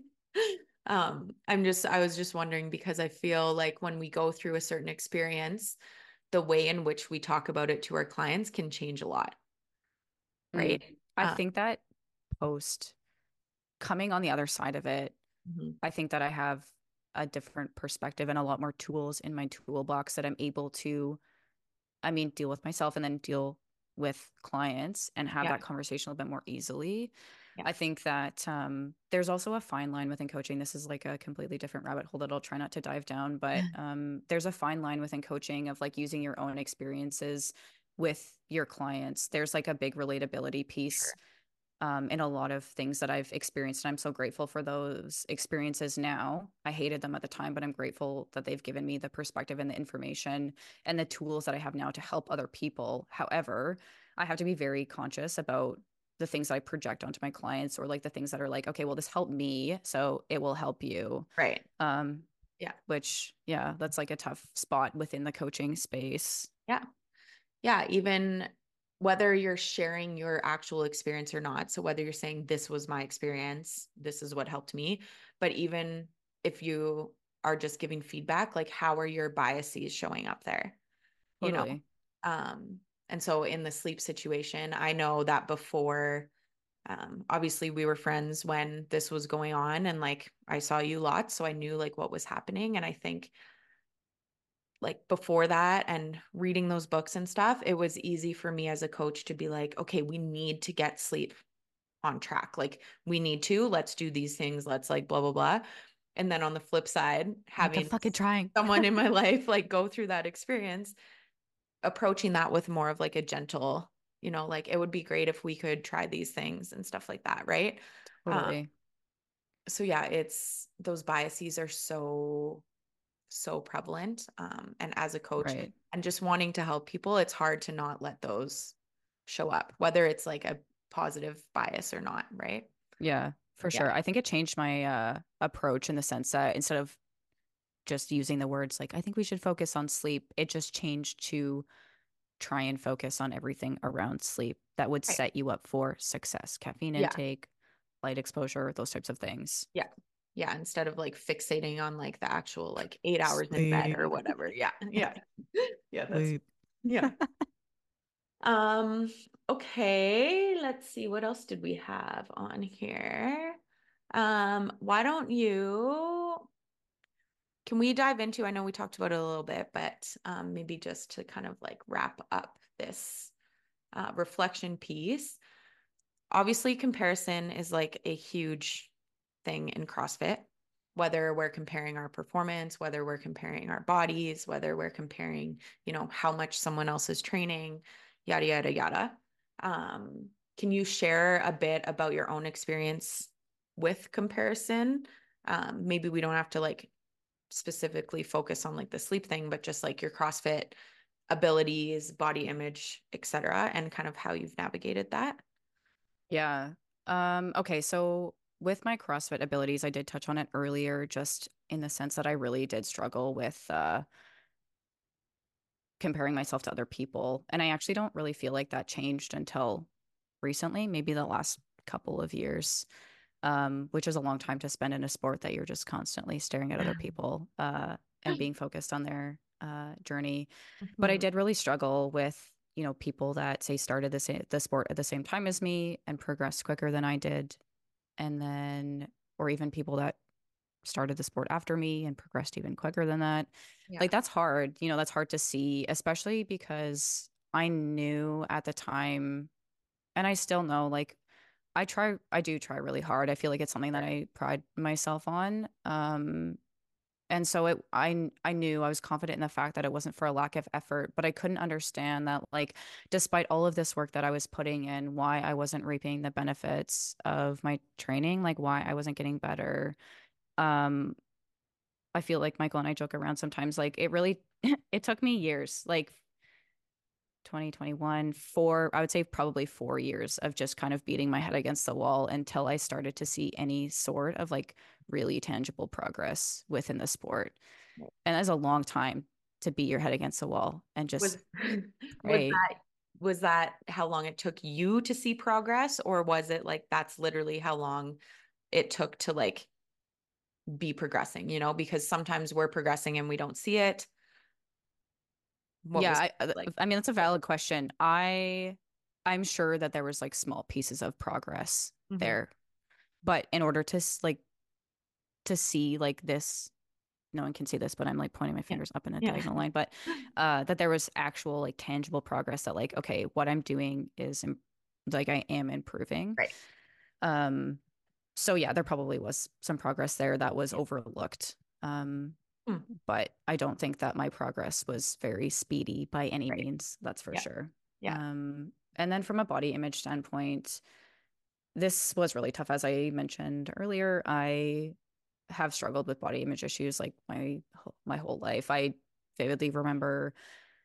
I was just wondering because I feel like when we go through a certain experience, the way in which we talk about it to our clients can change a lot, Mm. right? I think that post coming on the other side of it, Mhm. I think that I have a different perspective and a lot more tools in my toolbox that I'm able to, I mean, deal with myself and then deal with clients and have Yeah. that conversation a little bit more easily. Yeah. I think that there's also a fine line within coaching. This is like a completely different rabbit hole that I'll try not to dive down, but there's a fine line within coaching of like using your own experiences with your clients. There's like a big relatability piece Sure. in a lot of things that I've experienced. And I'm so grateful for those experiences now. I hated them at the time, but I'm grateful that they've given me the perspective and the information and the tools that I have now to help other people. However, I have to be very conscious about the things I project onto my clients or like the things that are like, okay, well, this helped me, so it will help you. Right. Um, Yeah. which, yeah, that's like a tough spot within the coaching space. Yeah. Yeah, even whether you're sharing your actual experience or not. So whether you're saying this was my experience, this is what helped me, but even if you are just giving feedback, like how are your biases showing up there? You know. Totally. Um and so in the sleep situation, I know that before obviously we were friends when this was going on and like I saw you lots, so I knew like what was happening and I think like before that and reading those books and stuff, it was easy for me as a coach to be like, okay, we need to get sleep on track. Like we need to, let's do these things. Let's like blah, blah, blah. And then on the flip side, Like, I'm having fucking trying. someone in my life like go through that experience, approaching that with more of like a gentle, like it would be great if we could try these things and stuff like that. Right. Um, Totally. so yeah, it's those biases are so prevalent. And as a coach Right. and just wanting to help people, it's hard to not let those show up, whether it's like a positive bias or not, right? Yeah, for Yeah. sure. I think it changed my approach in the sense that instead of just using the words like, I think we should focus on sleep, it just changed to try and focus on everything around sleep that would Right. set you up for success, caffeine Yeah. intake, light exposure, those types of things. Yeah. Yeah. Instead of like fixating on like the actual like 8 hours in bed or Sleep, whatever. Yeah. Yeah. Yeah. That's, sleep. yeah. Um, okay, let's see. What else did we have on here? Why don't you Can we dive into, I know we talked about it a little bit, but maybe just to kind of like wrap up this reflection piece. Obviously, comparison is like a huge thing in CrossFit, whether we're comparing our performance, whether we're comparing our bodies, whether we're comparing, how much someone else is training, yada, yada, yada. Can you share a bit about your own experience with comparison? Maybe we don't have to like specifically focus on like the sleep thing, but just like your CrossFit abilities, body image, etc., and kind of how you've navigated that. Yeah. Okay, so with my CrossFit abilities, I did touch on it earlier, just in the sense that I really did struggle with comparing myself to other people. And I actually don't really feel like that changed until recently, maybe the last couple of years, which is a long time to spend in a sport that you're just constantly staring at other people and being focused on their journey. But I Mhm. did really struggle with, people that say started the sport at the same time as me and progressed quicker than I did. and then, or even people that started the sport after me and progressed even quicker than that. Yeah. Like that's hard, that's hard to see, especially because I knew at the time, and I still know, like I do try really hard. I feel like it's something that Sure. I pride myself on. And so I knew I was confident in the fact that it wasn't for a lack of effort, but I couldn't understand that, like, despite all of this work that I was putting in, why I wasn't reaping the benefits of my training, like why I wasn't getting better. Um, I feel like Michael and I joke around sometimes, like it really it took me years, like 2021, I would say probably 4 years of just kind of beating my head against the wall until I started to see any sort of like really tangible progress within the sport. And that's a long time to beat your head against the wall and just Was was pray. that how long it took you to see progress, or was it like that's literally how long it took to like be progressing, because sometimes we're progressing and we don't see it. What Yeah, was like? I mean that's a valid question. I'm sure that there was like small pieces of progress Mhm. there, but in order to like to see like this, no one can see this, but I'm like pointing my Yeah. fingers up in a Yeah. diagonal line, but that there was actual like tangible progress that like, okay, what I'm doing is like I am improving. Right. Um, so yeah, there probably was some progress there that was Yeah. overlooked. Um, Mm. but I don't think that my progress was very speedy by any Right. means, that's for Yeah. sure. Yeah. And then from a body image standpoint, this was really tough. As I mentioned earlier, I have struggled with body image issues like my whole life. I vividly remember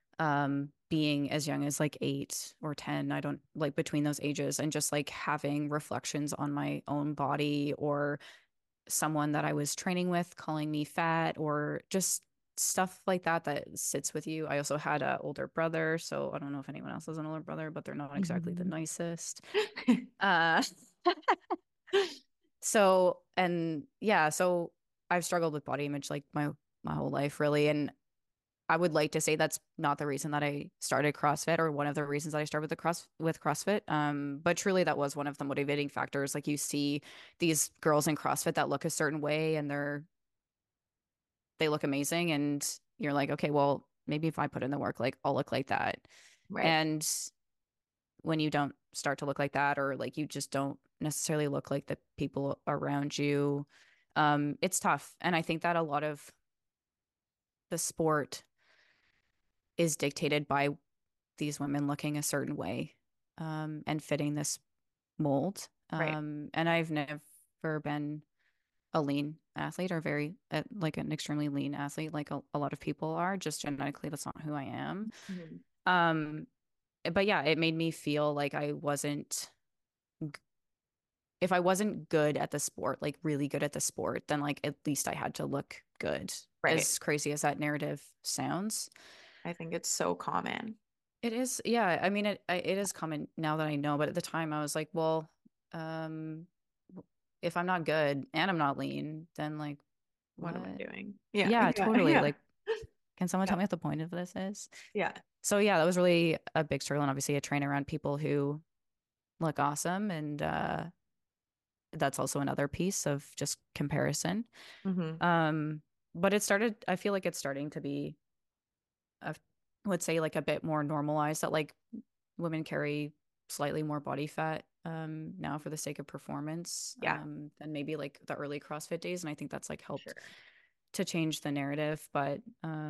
being as young as like 8 or 10. I don't like between those ages and just like having reflections on my own body or someone that I was training with calling me fat or just stuff like that that sits with you. I also had an older brother, so I don't know if anyone else has an older brother, but they're not exactly the Mhm. nicest. Uh so and yeah, so I've struggled with body image like my whole life really, and I would like to say that's not the reason that I started CrossFit or one of the reasons that I started with CrossFit. But truly that was one of the motivating factors. Like you see these girls in CrossFit that look a certain way and they look amazing and you're like, okay, well, maybe if I put in the work, like I'll look like that. Right. And when you don't start to look like that or like you just don't necessarily look like the people around you, it's tough. And I think that a lot of the sport is dictated by these women looking a certain way, and fitting this mold. Right. And I've never been a lean athlete or very like an extremely lean athlete like a lot of people are. Just genetically, that's not who I am. Mhm. Um, but yeah, it made me feel like if I wasn't good at the sport, like really good at the sport, then like at least I had to look good. Right. As crazy as that narrative sounds. I think it's so common. It is, yeah. I mean, it is common now that I know, but at the time I was like, well, um, if I'm not good and I'm not lean, then like, What am I what? doing? Yeah. Yeah, Yeah. totally. Yeah. Like, can someone Yeah. tell me what the point of this is? Yeah. So yeah, that was really a big struggle, and obviously, I train around people who look awesome, and that's also another piece of just comparison. Hmm. Um, but it started. I feel like it's starting to be, I would say, like a bit more normalized that like women carry slightly more body fat now for the sake of performance Yeah. than maybe like the early CrossFit days. And I think that's like For helped sure. to change the narrative. But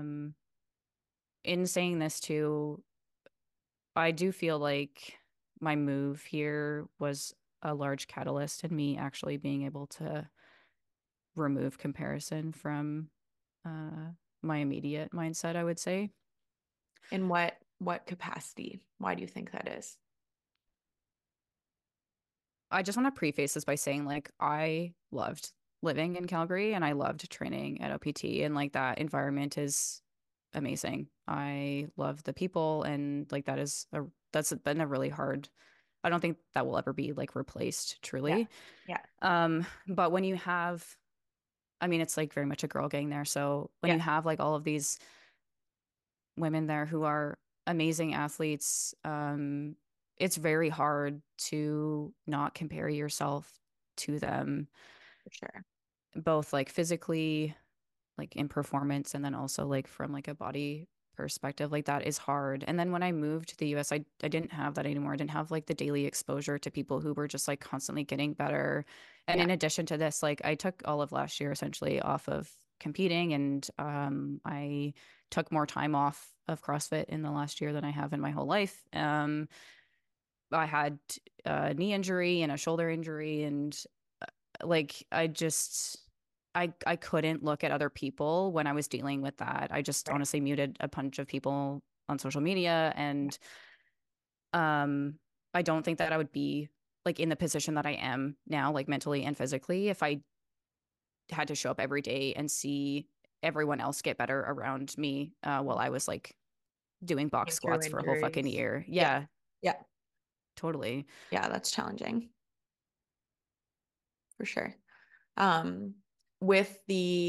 in saying this too, I do feel like my move here was a large catalyst in me actually being able to remove comparison from uh, my immediate mindset, I would say. In what capacity? Why do you think that is? I just want to preface this by saying, like, I loved living in Calgary and I loved training at OPT, and like that environment is amazing. I love the people, and like that's been a really hard. I don't think that will ever be like replaced Yeah. truly. Yeah. But when you have, I mean, it's like very much a girl gang there. So when Yeah. you have like all of these women there who are amazing athletes, it's very hard to not compare yourself to them, For sure. both like physically, like in performance, and then also like from like a body perspective. Like that is hard. And then when I moved to the US, I didn't have that anymore. I didn't have like the daily exposure to people who were just like constantly getting better. And Yeah. in addition to this, like I took all of last year essentially off of competing, and I took more time off of CrossFit in the last year than I have in my whole life. I had a knee injury and a shoulder injury, and like I couldn't look at other people when I was dealing with that. I just Right. honestly muted a bunch of people on social media, Yeah. and I don't think that I would be like in the position that I am now, like mentally and physically, if I had to show up every day and see everyone else get better around me while I was like doing box Going through squats for a whole fucking injuries. year. Yeah. Yeah, Yeah. totally. Yeah. That's challenging for sure. Um, with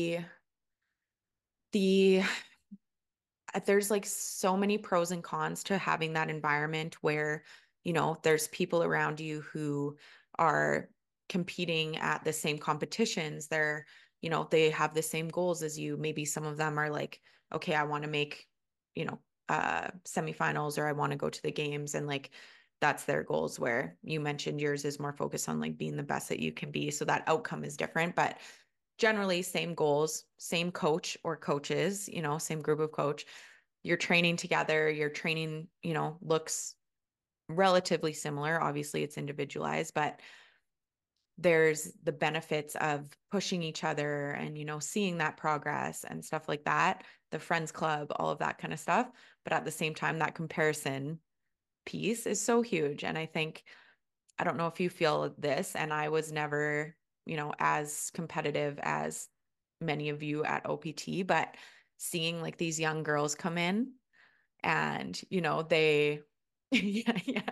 the there's like so many pros and cons to having that environment where, there's people around you who are competing at the same competitions. They have the same goals as you. Maybe some of them are like, okay, I want to make, you know, semifinals, or I want to go to the games, and like that's their goals, where you mentioned yours is more focused on like being the best that you can be. So that outcome is different, but generally same goals, same coach or coaches, same group of coach. You're training together, your training, looks relatively similar. Obviously, it's individualized, but there's the benefits of pushing each other and, seeing that progress and stuff like that, the friends club, all of that kind of stuff. But at the same time, that comparison piece is so huge. And I think, I don't know if you feel this, and I was never, as competitive as many of you at OPT, but seeing like these young girls come in and, they, yeah, yeah.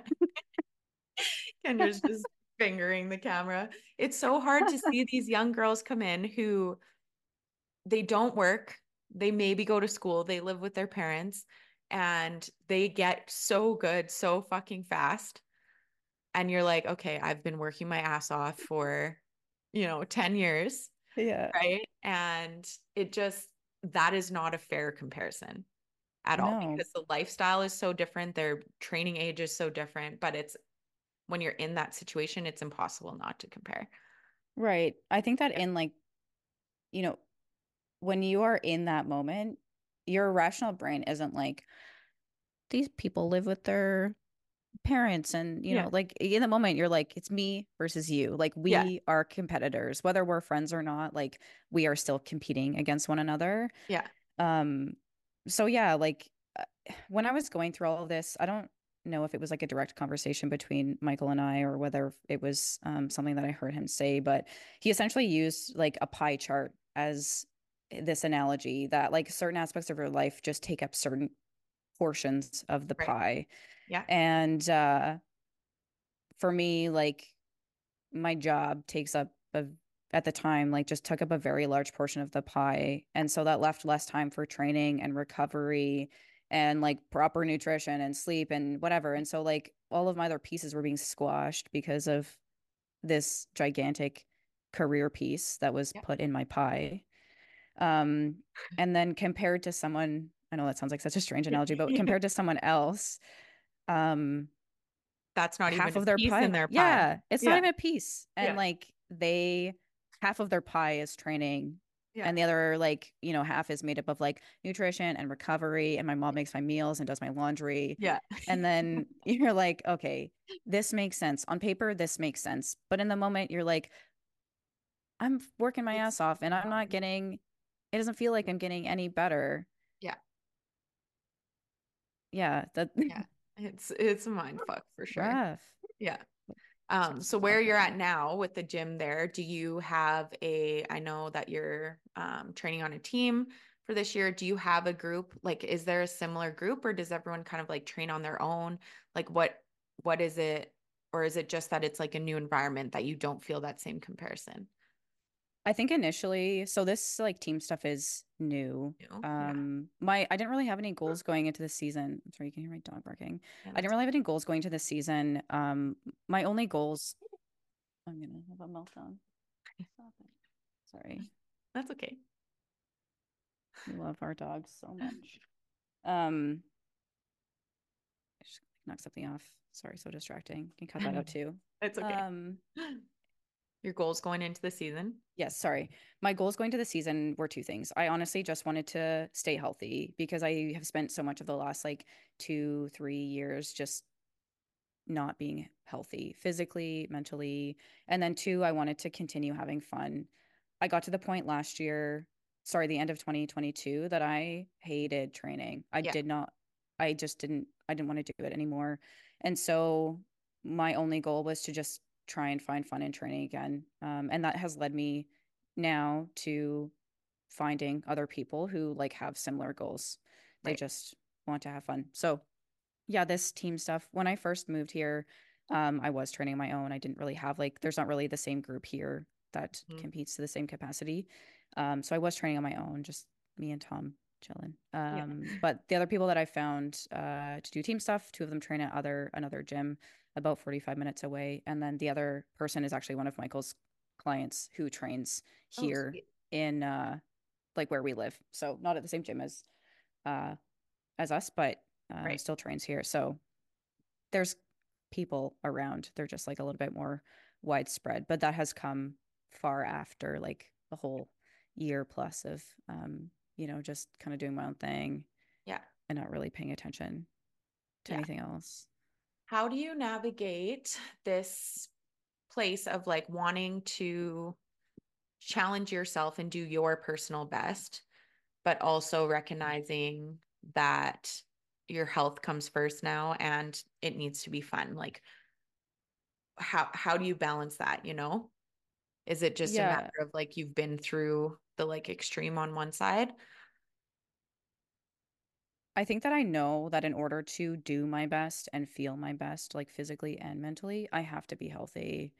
Kendra's just fingering the camera. It's so hard to see these young girls come in who they don't work, they maybe go to school, they live with their parents, and they get so good so fucking fast. And you're like, okay, I've been working my ass off for, 10 years, Yeah. right? And that is not a fair comparison at all, No. because the lifestyle is so different, their training age is so different, but it's when you're in that situation, it's impossible not to compare. Right. I think that Yeah. in like, you know, when you are in that moment, your rational brain isn't like, these people live with their parents. And, Yeah. like in the moment, you're like, it's me versus you. Like, Yeah. we are competitors, whether we're friends or not. Like, we are still competing against one another. Yeah. Um, so yeah, like when I was going through all of this, I don't know if it was like a direct conversation between Michael and I, or whether it was something that I heard him say, but he essentially used like a pie chart as this analogy that like certain aspects of your life just take up certain portions of the Right. pie. Yeah. And for me, like my job takes up at the time, like just took up a very large portion of the pie. And so that left less time for training and recovery and like proper nutrition and sleep and whatever. And so like all of my other pieces were being squashed because of this gigantic career piece that was Yeah. put in my pie. Um, and then compared to someone, I know that sounds like such a strange analogy, but Yeah. compared to someone else, um, That's not half even a of their piece in pie. their pie. Yeah, it's not Yeah. even a piece. And Yeah. like half of their pie is training. Yeah. And the other, like, half is made up of like nutrition and recovery. And my mom makes my meals and does my laundry. Yeah. And then you're like, okay, this makes sense. On paper, this makes sense. But in the moment, you're like, I'm working my It's ass off and I'm not getting, it doesn't feel like I'm getting any better. yeah. Yeah, that Yeah. It's a mind fuck for sure. rough. Yeah. So where you're at now with the gym there, do you have I know that you're training on a team for this year. Do you have a group? Like, is there a similar group, or does everyone kind of like train on their own? Like what is it? Or is it just that it's like a new environment that you don't feel that same comparison? I think initially, so this like team stuff is new. Yeah. I didn't really have any goals going into the season. I'm sorry, you can hear my dog barking. Yeah, I didn't that's really have any goals going to the season. My only goals, I'm gonna have a meltdown. Stop it. Sorry. That's okay. We love our dogs so much. Um, I just knock something off. Sorry, so distracting. You can cut that out too. It's okay. Um, Your goals going into the season? yes, sorry. My goals going to the season were two things. I honestly just wanted to stay healthy because I have spent so much of the last like 2, 3 years just not being healthy physically, mentally. And then two, I wanted to continue having fun. I got to the point last year, sorry, the end of 2022, that I hated training. Yeah. I just I didn't want to do it anymore. And so my only goal was to just try and find fun in training again. And that has led me now to finding other people who like have similar goals. They Right. just want to have fun. So yeah, this team stuff. When I first moved here, I was training on my own. I didn't really have like, there's not really the same group here that Mhm. competes to the same capacity. So I was training on my own, just me and Tom chilling. Yeah. But the other people that I found to do team stuff, two of them train at another gym about 45 minutes away, and then the other person is actually one of Michael's clients who trains Oh, here sweet. in like where we live. So not at the same gym uh as us, but Right. still trains here. So there's people around. They're just like a little bit more widespread, but that has come far after like the whole year plus of, just kind of doing my own thing Yeah. and not really paying attention to Yeah. anything else. How do you navigate this place of like wanting to challenge yourself and do your personal best, but also recognizing that your health comes first now and it needs to be fun? Like how do you balance that, you know? Is it just a matter Yeah, of like you've been through the like extreme on one side? I think that I know that in order to do my best and feel my best, like physically and mentally, I have to be healthy.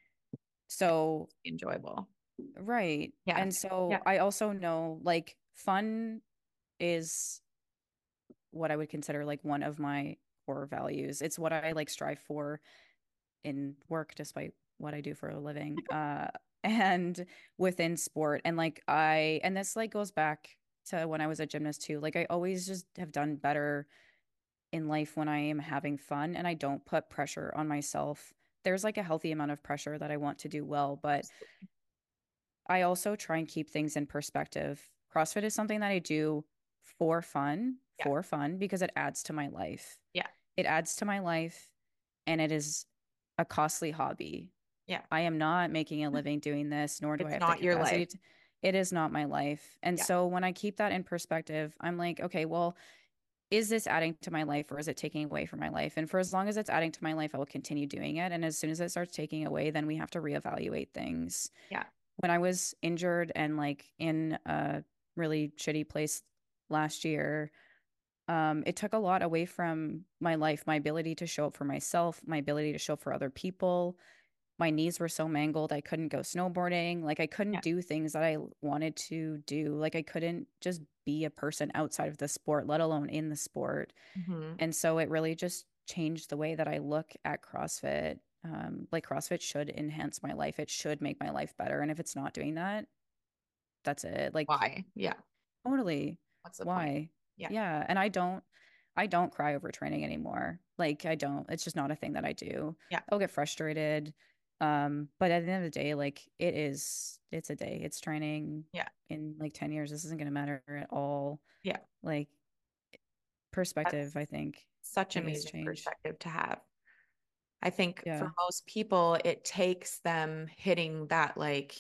So, Enjoyable. right. Yeah. And so Yeah. I also know like fun is what I would consider like one of my core values. It's what I like strive for in work, despite what I do for a living. And within sport. And and this like goes back to when I was a gymnast too. Like I always just have done better in life when I am having fun and I don't put pressure on myself. There's like a healthy amount of pressure that I want to do well, but Absolutely. I also try and keep things in perspective. CrossFit is something that I do Yeah. for fun, because it adds to my life. Yeah. It adds to my life, and it is a costly hobby. Yeah. I am not making a living doing this, nor do I It's have the not your life. capacity to. It is not my life. And Yeah. so when I keep that in perspective, I'm like, okay, well, is this adding to my life or is it taking away from my life? And for as long as it's adding to my life, I will continue doing it. And as soon as it starts taking away, then we have to reevaluate things. Yeah. When I was injured and like in a really shitty place last year, it took a lot away from my life, my ability to show up for myself, my ability to show up for other people. My knees were so mangled, I couldn't go snowboarding. Like, I couldn't Yeah. do things that I wanted to do. Like, I couldn't just be a person outside of the sport, let alone in the sport. Hmm. And so it really just changed the way that I look at CrossFit. Like, CrossFit should enhance my life, it should make my life better. And if it's not doing that, that's it. Like, Why? Yeah. totally. What's the point? Why? Yeah. Yeah. And I don't cry over training anymore. Like I don't. It's just not a thing that I do. Yeah. I'll get frustrated. But at the end of the day, like it's a day. It's training Yeah. in like 10 years. This isn't gonna matter at all. Yeah. Like That's perspective, I think, such has amazing changed. perspective to have. I think for Yeah. most people, it takes them hitting that, like,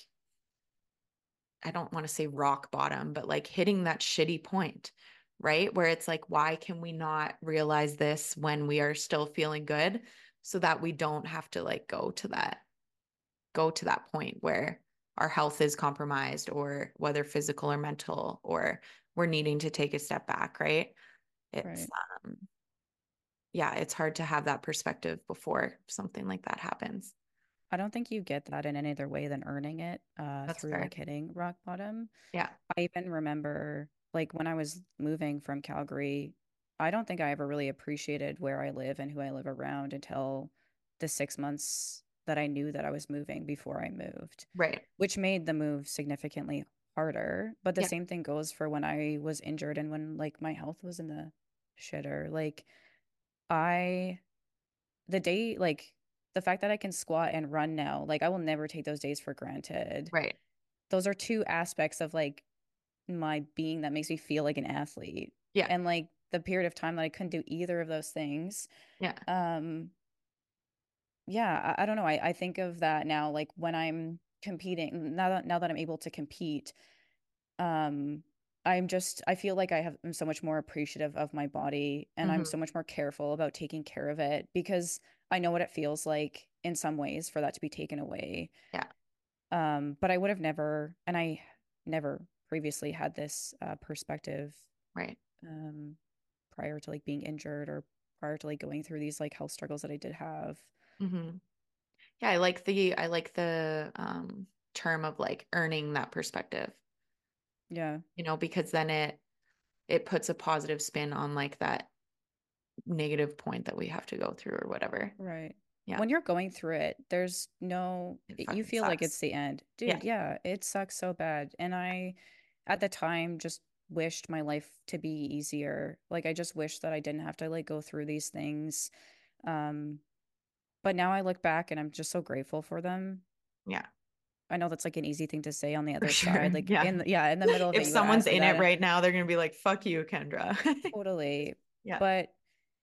I don't want to say rock bottom, but like hitting that shitty point, right? Where it's like, why can we not realize this when we are still feeling good so that we don't have to like go to that point where our health is compromised, or whether physical or mental, or we're needing to take a step back, right? It's Right. um yeah, it's hard to have that perspective before something like that happens. I don't think you get that in any other way than earning it That's through fair. like hitting rock bottom. Yeah. I even remember like when I was moving from Calgary, I don't think I ever really appreciated where I live and who I live around until the 6 months. that I knew that I was moving before I moved, Right. which made the move significantly harder. But the Yeah. same thing goes for when I was injured and when like my health was in the shitter. Like I, the day, like the fact that I can squat and run now, like I will never take those days for granted. Right. Those are two aspects of like my being that makes me feel like an athlete. Yeah. And like the period of time that I couldn't do either of those things, Yeah. um, yeah, I don't know. I think of that now, like when I'm competing, now that I'm able to compete, um, I feel like I'm so much more appreciative of my body and I'm so Hmm. much more careful about taking care of it because I know what it feels like in some ways for that to be taken away. Yeah. But I would have never, and I never previously had this perspective Right. um, prior to like being injured or prior to like going through these like health struggles that I did have. Hmm. Yeah, I like the term of like earning that perspective, Yeah, because then it puts a positive spin on like that negative point that we have to go through or whatever. right. Yeah. When you're going through it, there's no, It you fucking feel like it's sucks. the end. Yeah. Dude, yeah, it sucks so bad. And at the time, just wished my life to be easier. Like, I just wish that I didn't have to like go through these things. Um, but now I look back and I'm just so grateful for them. Yeah. I know that's like an easy thing to say on the For other side. sure. Like Yeah. in the middle of If it, you would someone's ask me in it that and right now, they're gonna be like, fuck you, Kendra. totally. Yeah, But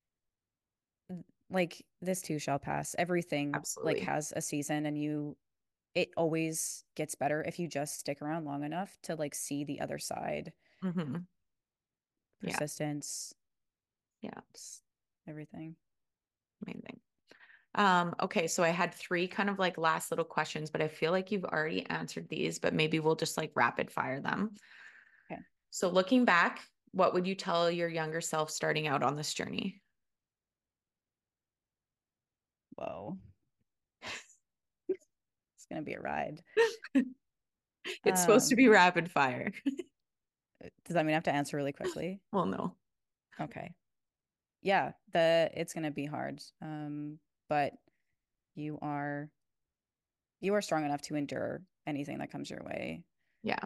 like this too shall pass. Everything like absolutely. has a season and it always gets better if you just stick around long enough to like see the other side. Hmm. Yeah. Persistence, Yeah. just everything. Amazing. Okay, so I had three kind of like last little questions, but I feel like you've already answered these, but maybe we'll just like rapid fire them. Okay. So looking back, what would you tell your younger self starting out on this journey? Whoa. It's gonna be a ride. It's supposed to be Um, rapid fire. does that mean I have to answer really quickly? Well, no. Okay. Yeah, it's gonna be hard. But you are you are strong enough to endure anything that comes your way. Yeah.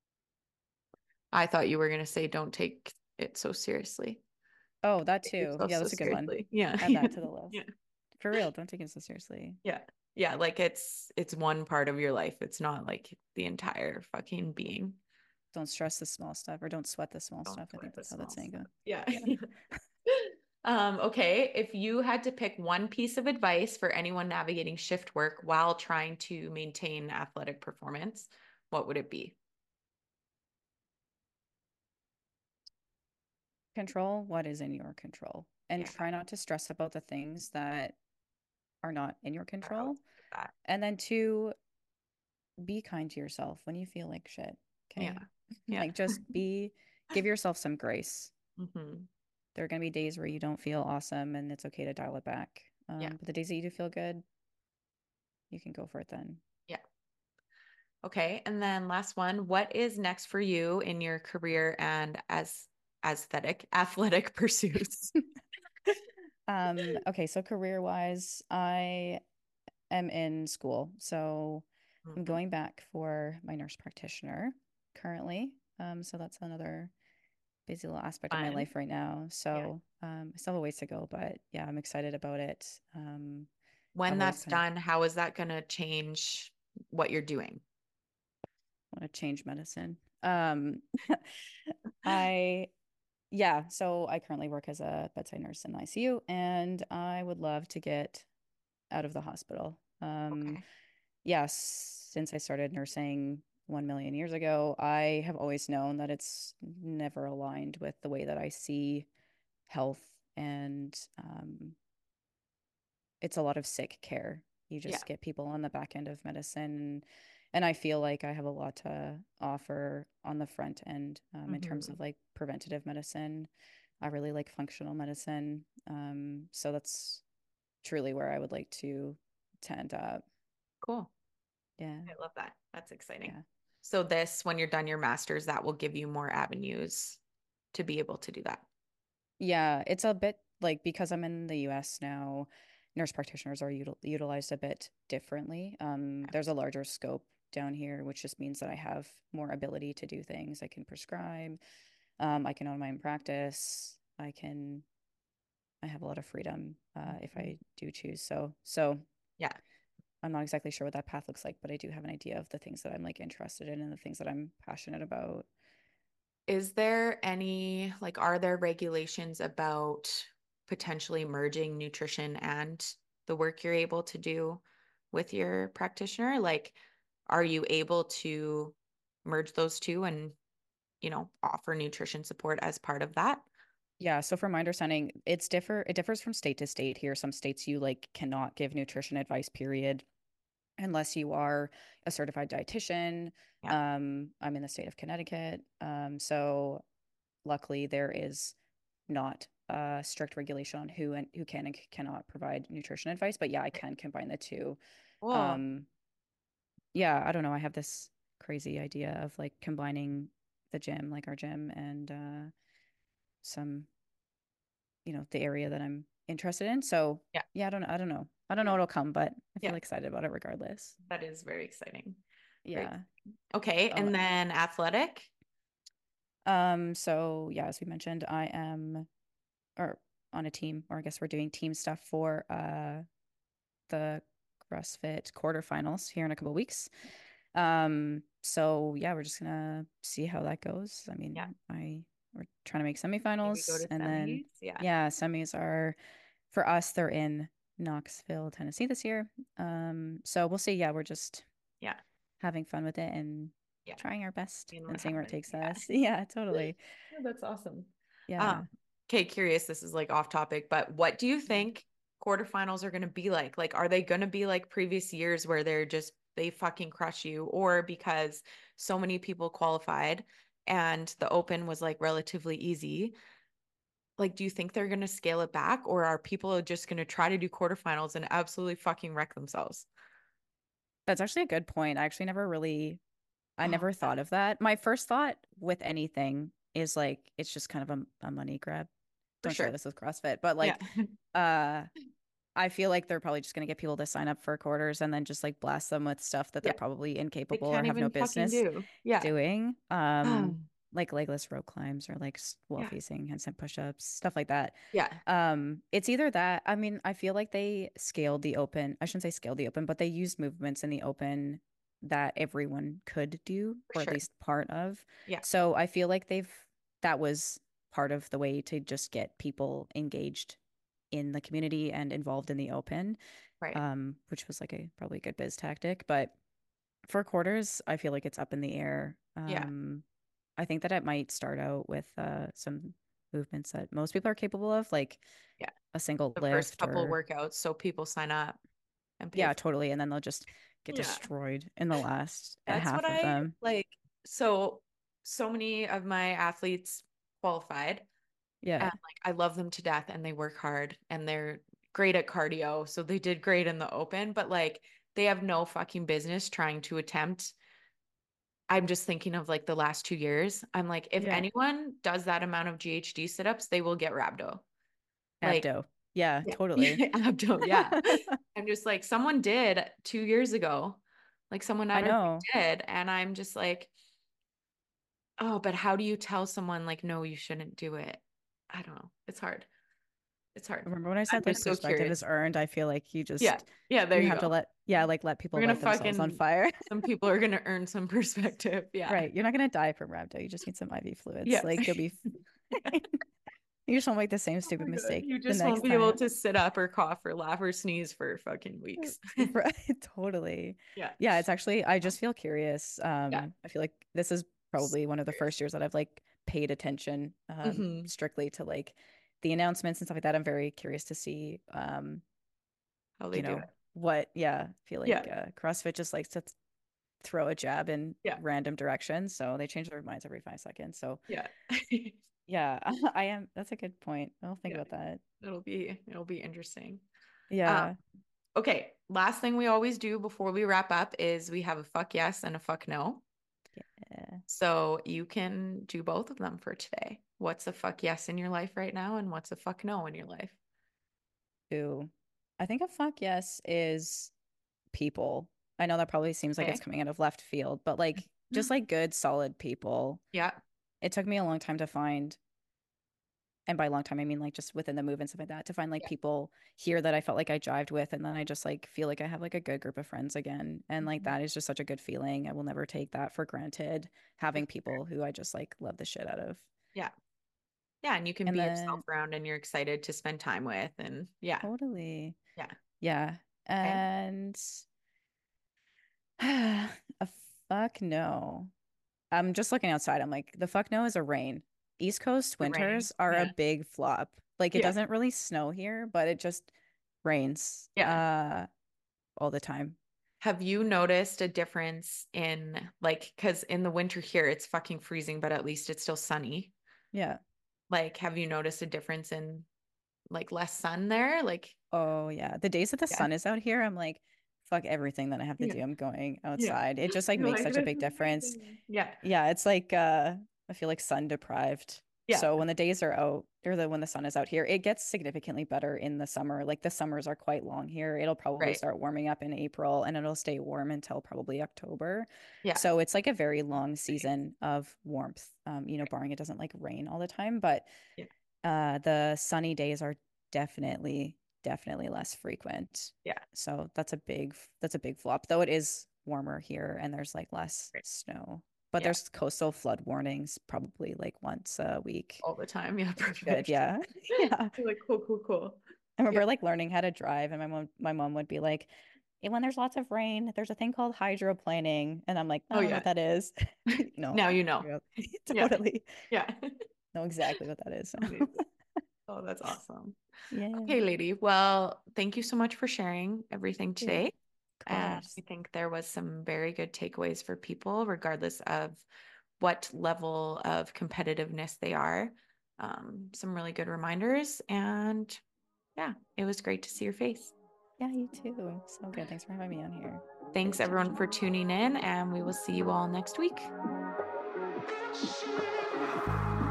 I thought you were going to say don't take it so seriously. Oh, that Take too. yourself Yeah, so that's a good one. seriously. Yeah. Add that to the Yeah. list. For real, don't take it so seriously. Yeah. Yeah, like it's one part of your life. It's not like the entire fucking being. Don't stress the small stuff or don't sweat the small Don't stuff. I think sweat the that's how that small saying stuff. goes. Yeah. Yeah. Okay. If you had to pick one piece of advice for anyone navigating shift work while trying to maintain athletic performance, what would it be? Control what is in your control and Yeah. try not to stress about the things that are not in your Or control. outside of that. And then to be kind to yourself when you feel like shit. Okay. Yeah. Yeah. Like just give yourself some grace. Hmm. There are going to be days where you don't feel awesome and it's okay to dial it back. Yeah. But the days that you do feel good, you can go for it then. Yeah. Okay. And then last one, what is next for you in your career and as athletic pursuits? Okay, so career wise, I am in school. So I'm Mhm. going back for my nurse practitioner currently. So that's another busy little aspect of my Fun. life right now. Yeah. So I still have a ways to go, but yeah, I'm excited about it. When I've always that's kind of done, how is that going to change what you're doing? want to change medicine. I Yeah, so I currently work as a bedside nurse in ICU, and I would love to get out of the hospital. Okay. Yes, since I started nursing 1 million years ago, I have always known that it's never aligned with the way that I see health, and it's a lot of sick care. You Yeah. just get people on the back end of medicine, and I feel like I have a lot to offer on the front end in terms Hmm. of like preventative medicine. I really like functional medicine, so that's truly where I would like to end up. Cool. Yeah, I love that. That's exciting. yeah. So this, when you're done your master's, that will give you more avenues to be able to do that. Yeah, it's a bit like because I'm in the US now, nurse practitioners are utilized a bit differently. There's a larger scope down here, which just means that I have more ability to do things. I can prescribe, I can own my own practice. I have a lot of freedom if Mhm. I do choose. So Yeah. I'm not exactly sure what that path looks like, but I do have an idea of the things that I'm like interested in and the things that I'm passionate about. Is there any, like, are there regulations about potentially merging nutrition and the work you're able to do with your practitioner? Like, are you able to merge those two and, offer nutrition support as part of that? Yeah, so from my understanding, it differs from state to state here. Some states you like cannot give nutrition advice, period, unless you are a certified dietitian. Yeah. I'm in the state of Connecticut. So luckily there is not strict regulation on who can and cannot provide nutrition advice. But yeah, I can combine the two. Cool. Um, yeah, I don't know. I have this crazy idea of like combining the gym, like our gym, and some, the area that I'm interested in. So Yeah. yeah, I don't know. I don't know Yeah. what'll come, but I Yeah. feel excited about it regardless. That is very exciting. Very Yeah. exciting. Okay. Oh, And then athletic. so yeah, as we mentioned, I am or on a team, or I guess we're doing team stuff for the CrossFit quarterfinals here in a couple of weeks. So yeah, we're just gonna see how that goes. I Yeah. mean, we're trying to make Maybe go semifinals, to and then semis. Yeah. yeah, semis are for us. They're in Knoxville, Tennessee this year. So we'll see. Yeah, we're just Yeah. having fun with it and Yeah. trying our best Seeing and what seeing where it happens. takes Yeah. us. Yeah, totally. Oh, that's awesome. Yeah. Um, okay, curious. This is like off topic, but what do you Mhm. think quarterfinals are going to be like? Like, are they going to be like previous years where they fucking crush you, or because so many people qualified and the open was like relatively easy? Like, do you think they're going to scale it back, or are people just going to try to do quarterfinals and absolutely fucking wreck themselves? That's actually a good point. I Oh, never thought of that. My first thought with anything is like it's just kind of a money grab. for Don't share sure. this with CrossFit, but Yeah. like uh I feel like they're probably just gonna get people to sign up for quarters and then just like blast them with stuff that they're Yeah. probably They incapable or can't have no even fucking business do. Yeah. doing. Um, Like legless rope climbs or like wall yeah. facing handstand push-ups, stuff like that. Yeah. It's either that. I mean, I feel like they scaled the open. I shouldn't say scaled the open, but they used movements in the open that everyone could do, For or at sure. least part of. Yeah. So I feel like that was part of the way to just get people engaged in the community and involved in the open, Right. which was like probably a good biz tactic. But for quarters, I feel like it's up in the air. Yeah. I think that it might start out with some movements that most people are capable of, like Yeah. a single The first lift couple or, workouts so people sign up and pay yeah, for totally. And then they'll just get it. Yeah. destroyed in the last That's what half of I them. like. So many of my athletes qualified and Yeah. like I love them to death and they work hard and they're great at cardio. So they did great in the open, but like they have no fucking business trying to attempt. I'm just thinking of like the last 2 years. I'm like, if Yeah. anyone does that amount of GHD sit-ups, they will get rhabdo. Like, Abdo. Yeah, yeah, totally. abdo, yeah. I'm just like, someone did 2 years ago. Like someone I at our gym know. did. And I'm just like, oh, but how do you tell someone like, no, you shouldn't do it? I don't know. It's hard. It's hard. Remember when I I'm said like just so perspective is curious. earned? I feel like Yeah. Yeah, there you you have to go. let We're people gonna light themselves on fucking fire. some people are gonna earn some perspective. Yeah. Right. You're not gonna die from rhabdo. You just need some IV fluids. Yeah. Like you'll be fine. You just won't make the same Oh stupid my God. mistake You the just won't next be able time. to sit up or cough or laugh or sneeze for fucking weeks. Right, totally. Yeah. Yeah, it's actually I just feel curious. Yeah. I feel like this is So probably one of the curious. first years that I've like paid attention Hmm. strictly to like the announcements and stuff like that. I'm very curious to see How they do it. I feel like Yeah. CrossFit just likes to throw a jab in Yeah. random directions. So they change their minds every 5 seconds. So Yeah. yeah, that's a good point. I'll think Yeah. about that. It'll be interesting. Um, Yeah. okay. Last thing we always do before we wrap up is we have a fuck yes and a fuck no. Yeah. So you can do both of them for today. What's a fuck yes in your life right now, and what's a fuck no in your life? Ooh. I think a fuck yes is people. I know that probably seems like it's Okay. coming out of left field, but like just like good, solid people. Yeah. It took me a long time to find, and by a long time I mean like just within the move and stuff like that, to find like Yeah. people here that I felt like I jived with, and then I just like feel like I have like a good group of friends again. And like Mhm. that is just such a good feeling. I will never take that for granted, For having sure. people who I just like love the shit out of. Yeah. Yeah. And you can And be yourself then around and you're excited to spend time with. And yeah. totally. Yeah. Yeah. Okay. And a fuck no. I'm just looking outside. I'm like, the fuck no is a rain. East Coast The rain. winters are a Yeah. big flop. Like it Yeah. doesn't really snow here, but it just rains Yeah. all the time. Have you noticed a difference in like, because in the winter here, it's fucking freezing, but at least it's still sunny. Yeah. Like, have you noticed a difference in like less sun there? Like, Oh yeah. The days that the yeah. sun is out here, I'm like, fuck everything that I have to Yeah. do. I'm going Yeah. outside. It just like You're makes like, such a this big is difference. amazing. Yeah. Yeah, it's like I feel like sun deprived. Yeah. So when the days are out or when the sun is out here, it gets significantly better in the summer. Like the summers are quite long here. It'll probably Right. start warming up in April and it'll stay warm until probably October. Yeah. So it's like a very long Nice. season of warmth. Right. Barring it doesn't like rain all the time, but Yeah. the sunny days are definitely less frequent. Yeah. So that's a big flop, though it is warmer here and there's like less Right. snow. But Yeah. there's coastal flood warnings probably like once a week. All the time. Yeah. Good, Perfect. yeah. Yeah. You're like, cool, cool, cool. I Yeah. remember like learning how to drive and my mom would be like, "And when there's lots of rain, there's a thing called hydroplaning." And I'm like, I Oh, don't know yeah. what that is. No. Now you know. Yeah. Yeah. Totally Yeah. know exactly what that is. Amazing. Oh, that's awesome. Yeah. Okay, lady. Well, thank you so much for sharing everything Dude, today. of And course. I think there was some very good takeaways for people, regardless of what level of competitiveness they are. Some really good reminders. And yeah, it was great to see your face. Yeah, you too. So good. Thanks for having me on here. Great Thanks, to chat. everyone, for tuning in, and we will see you all next week.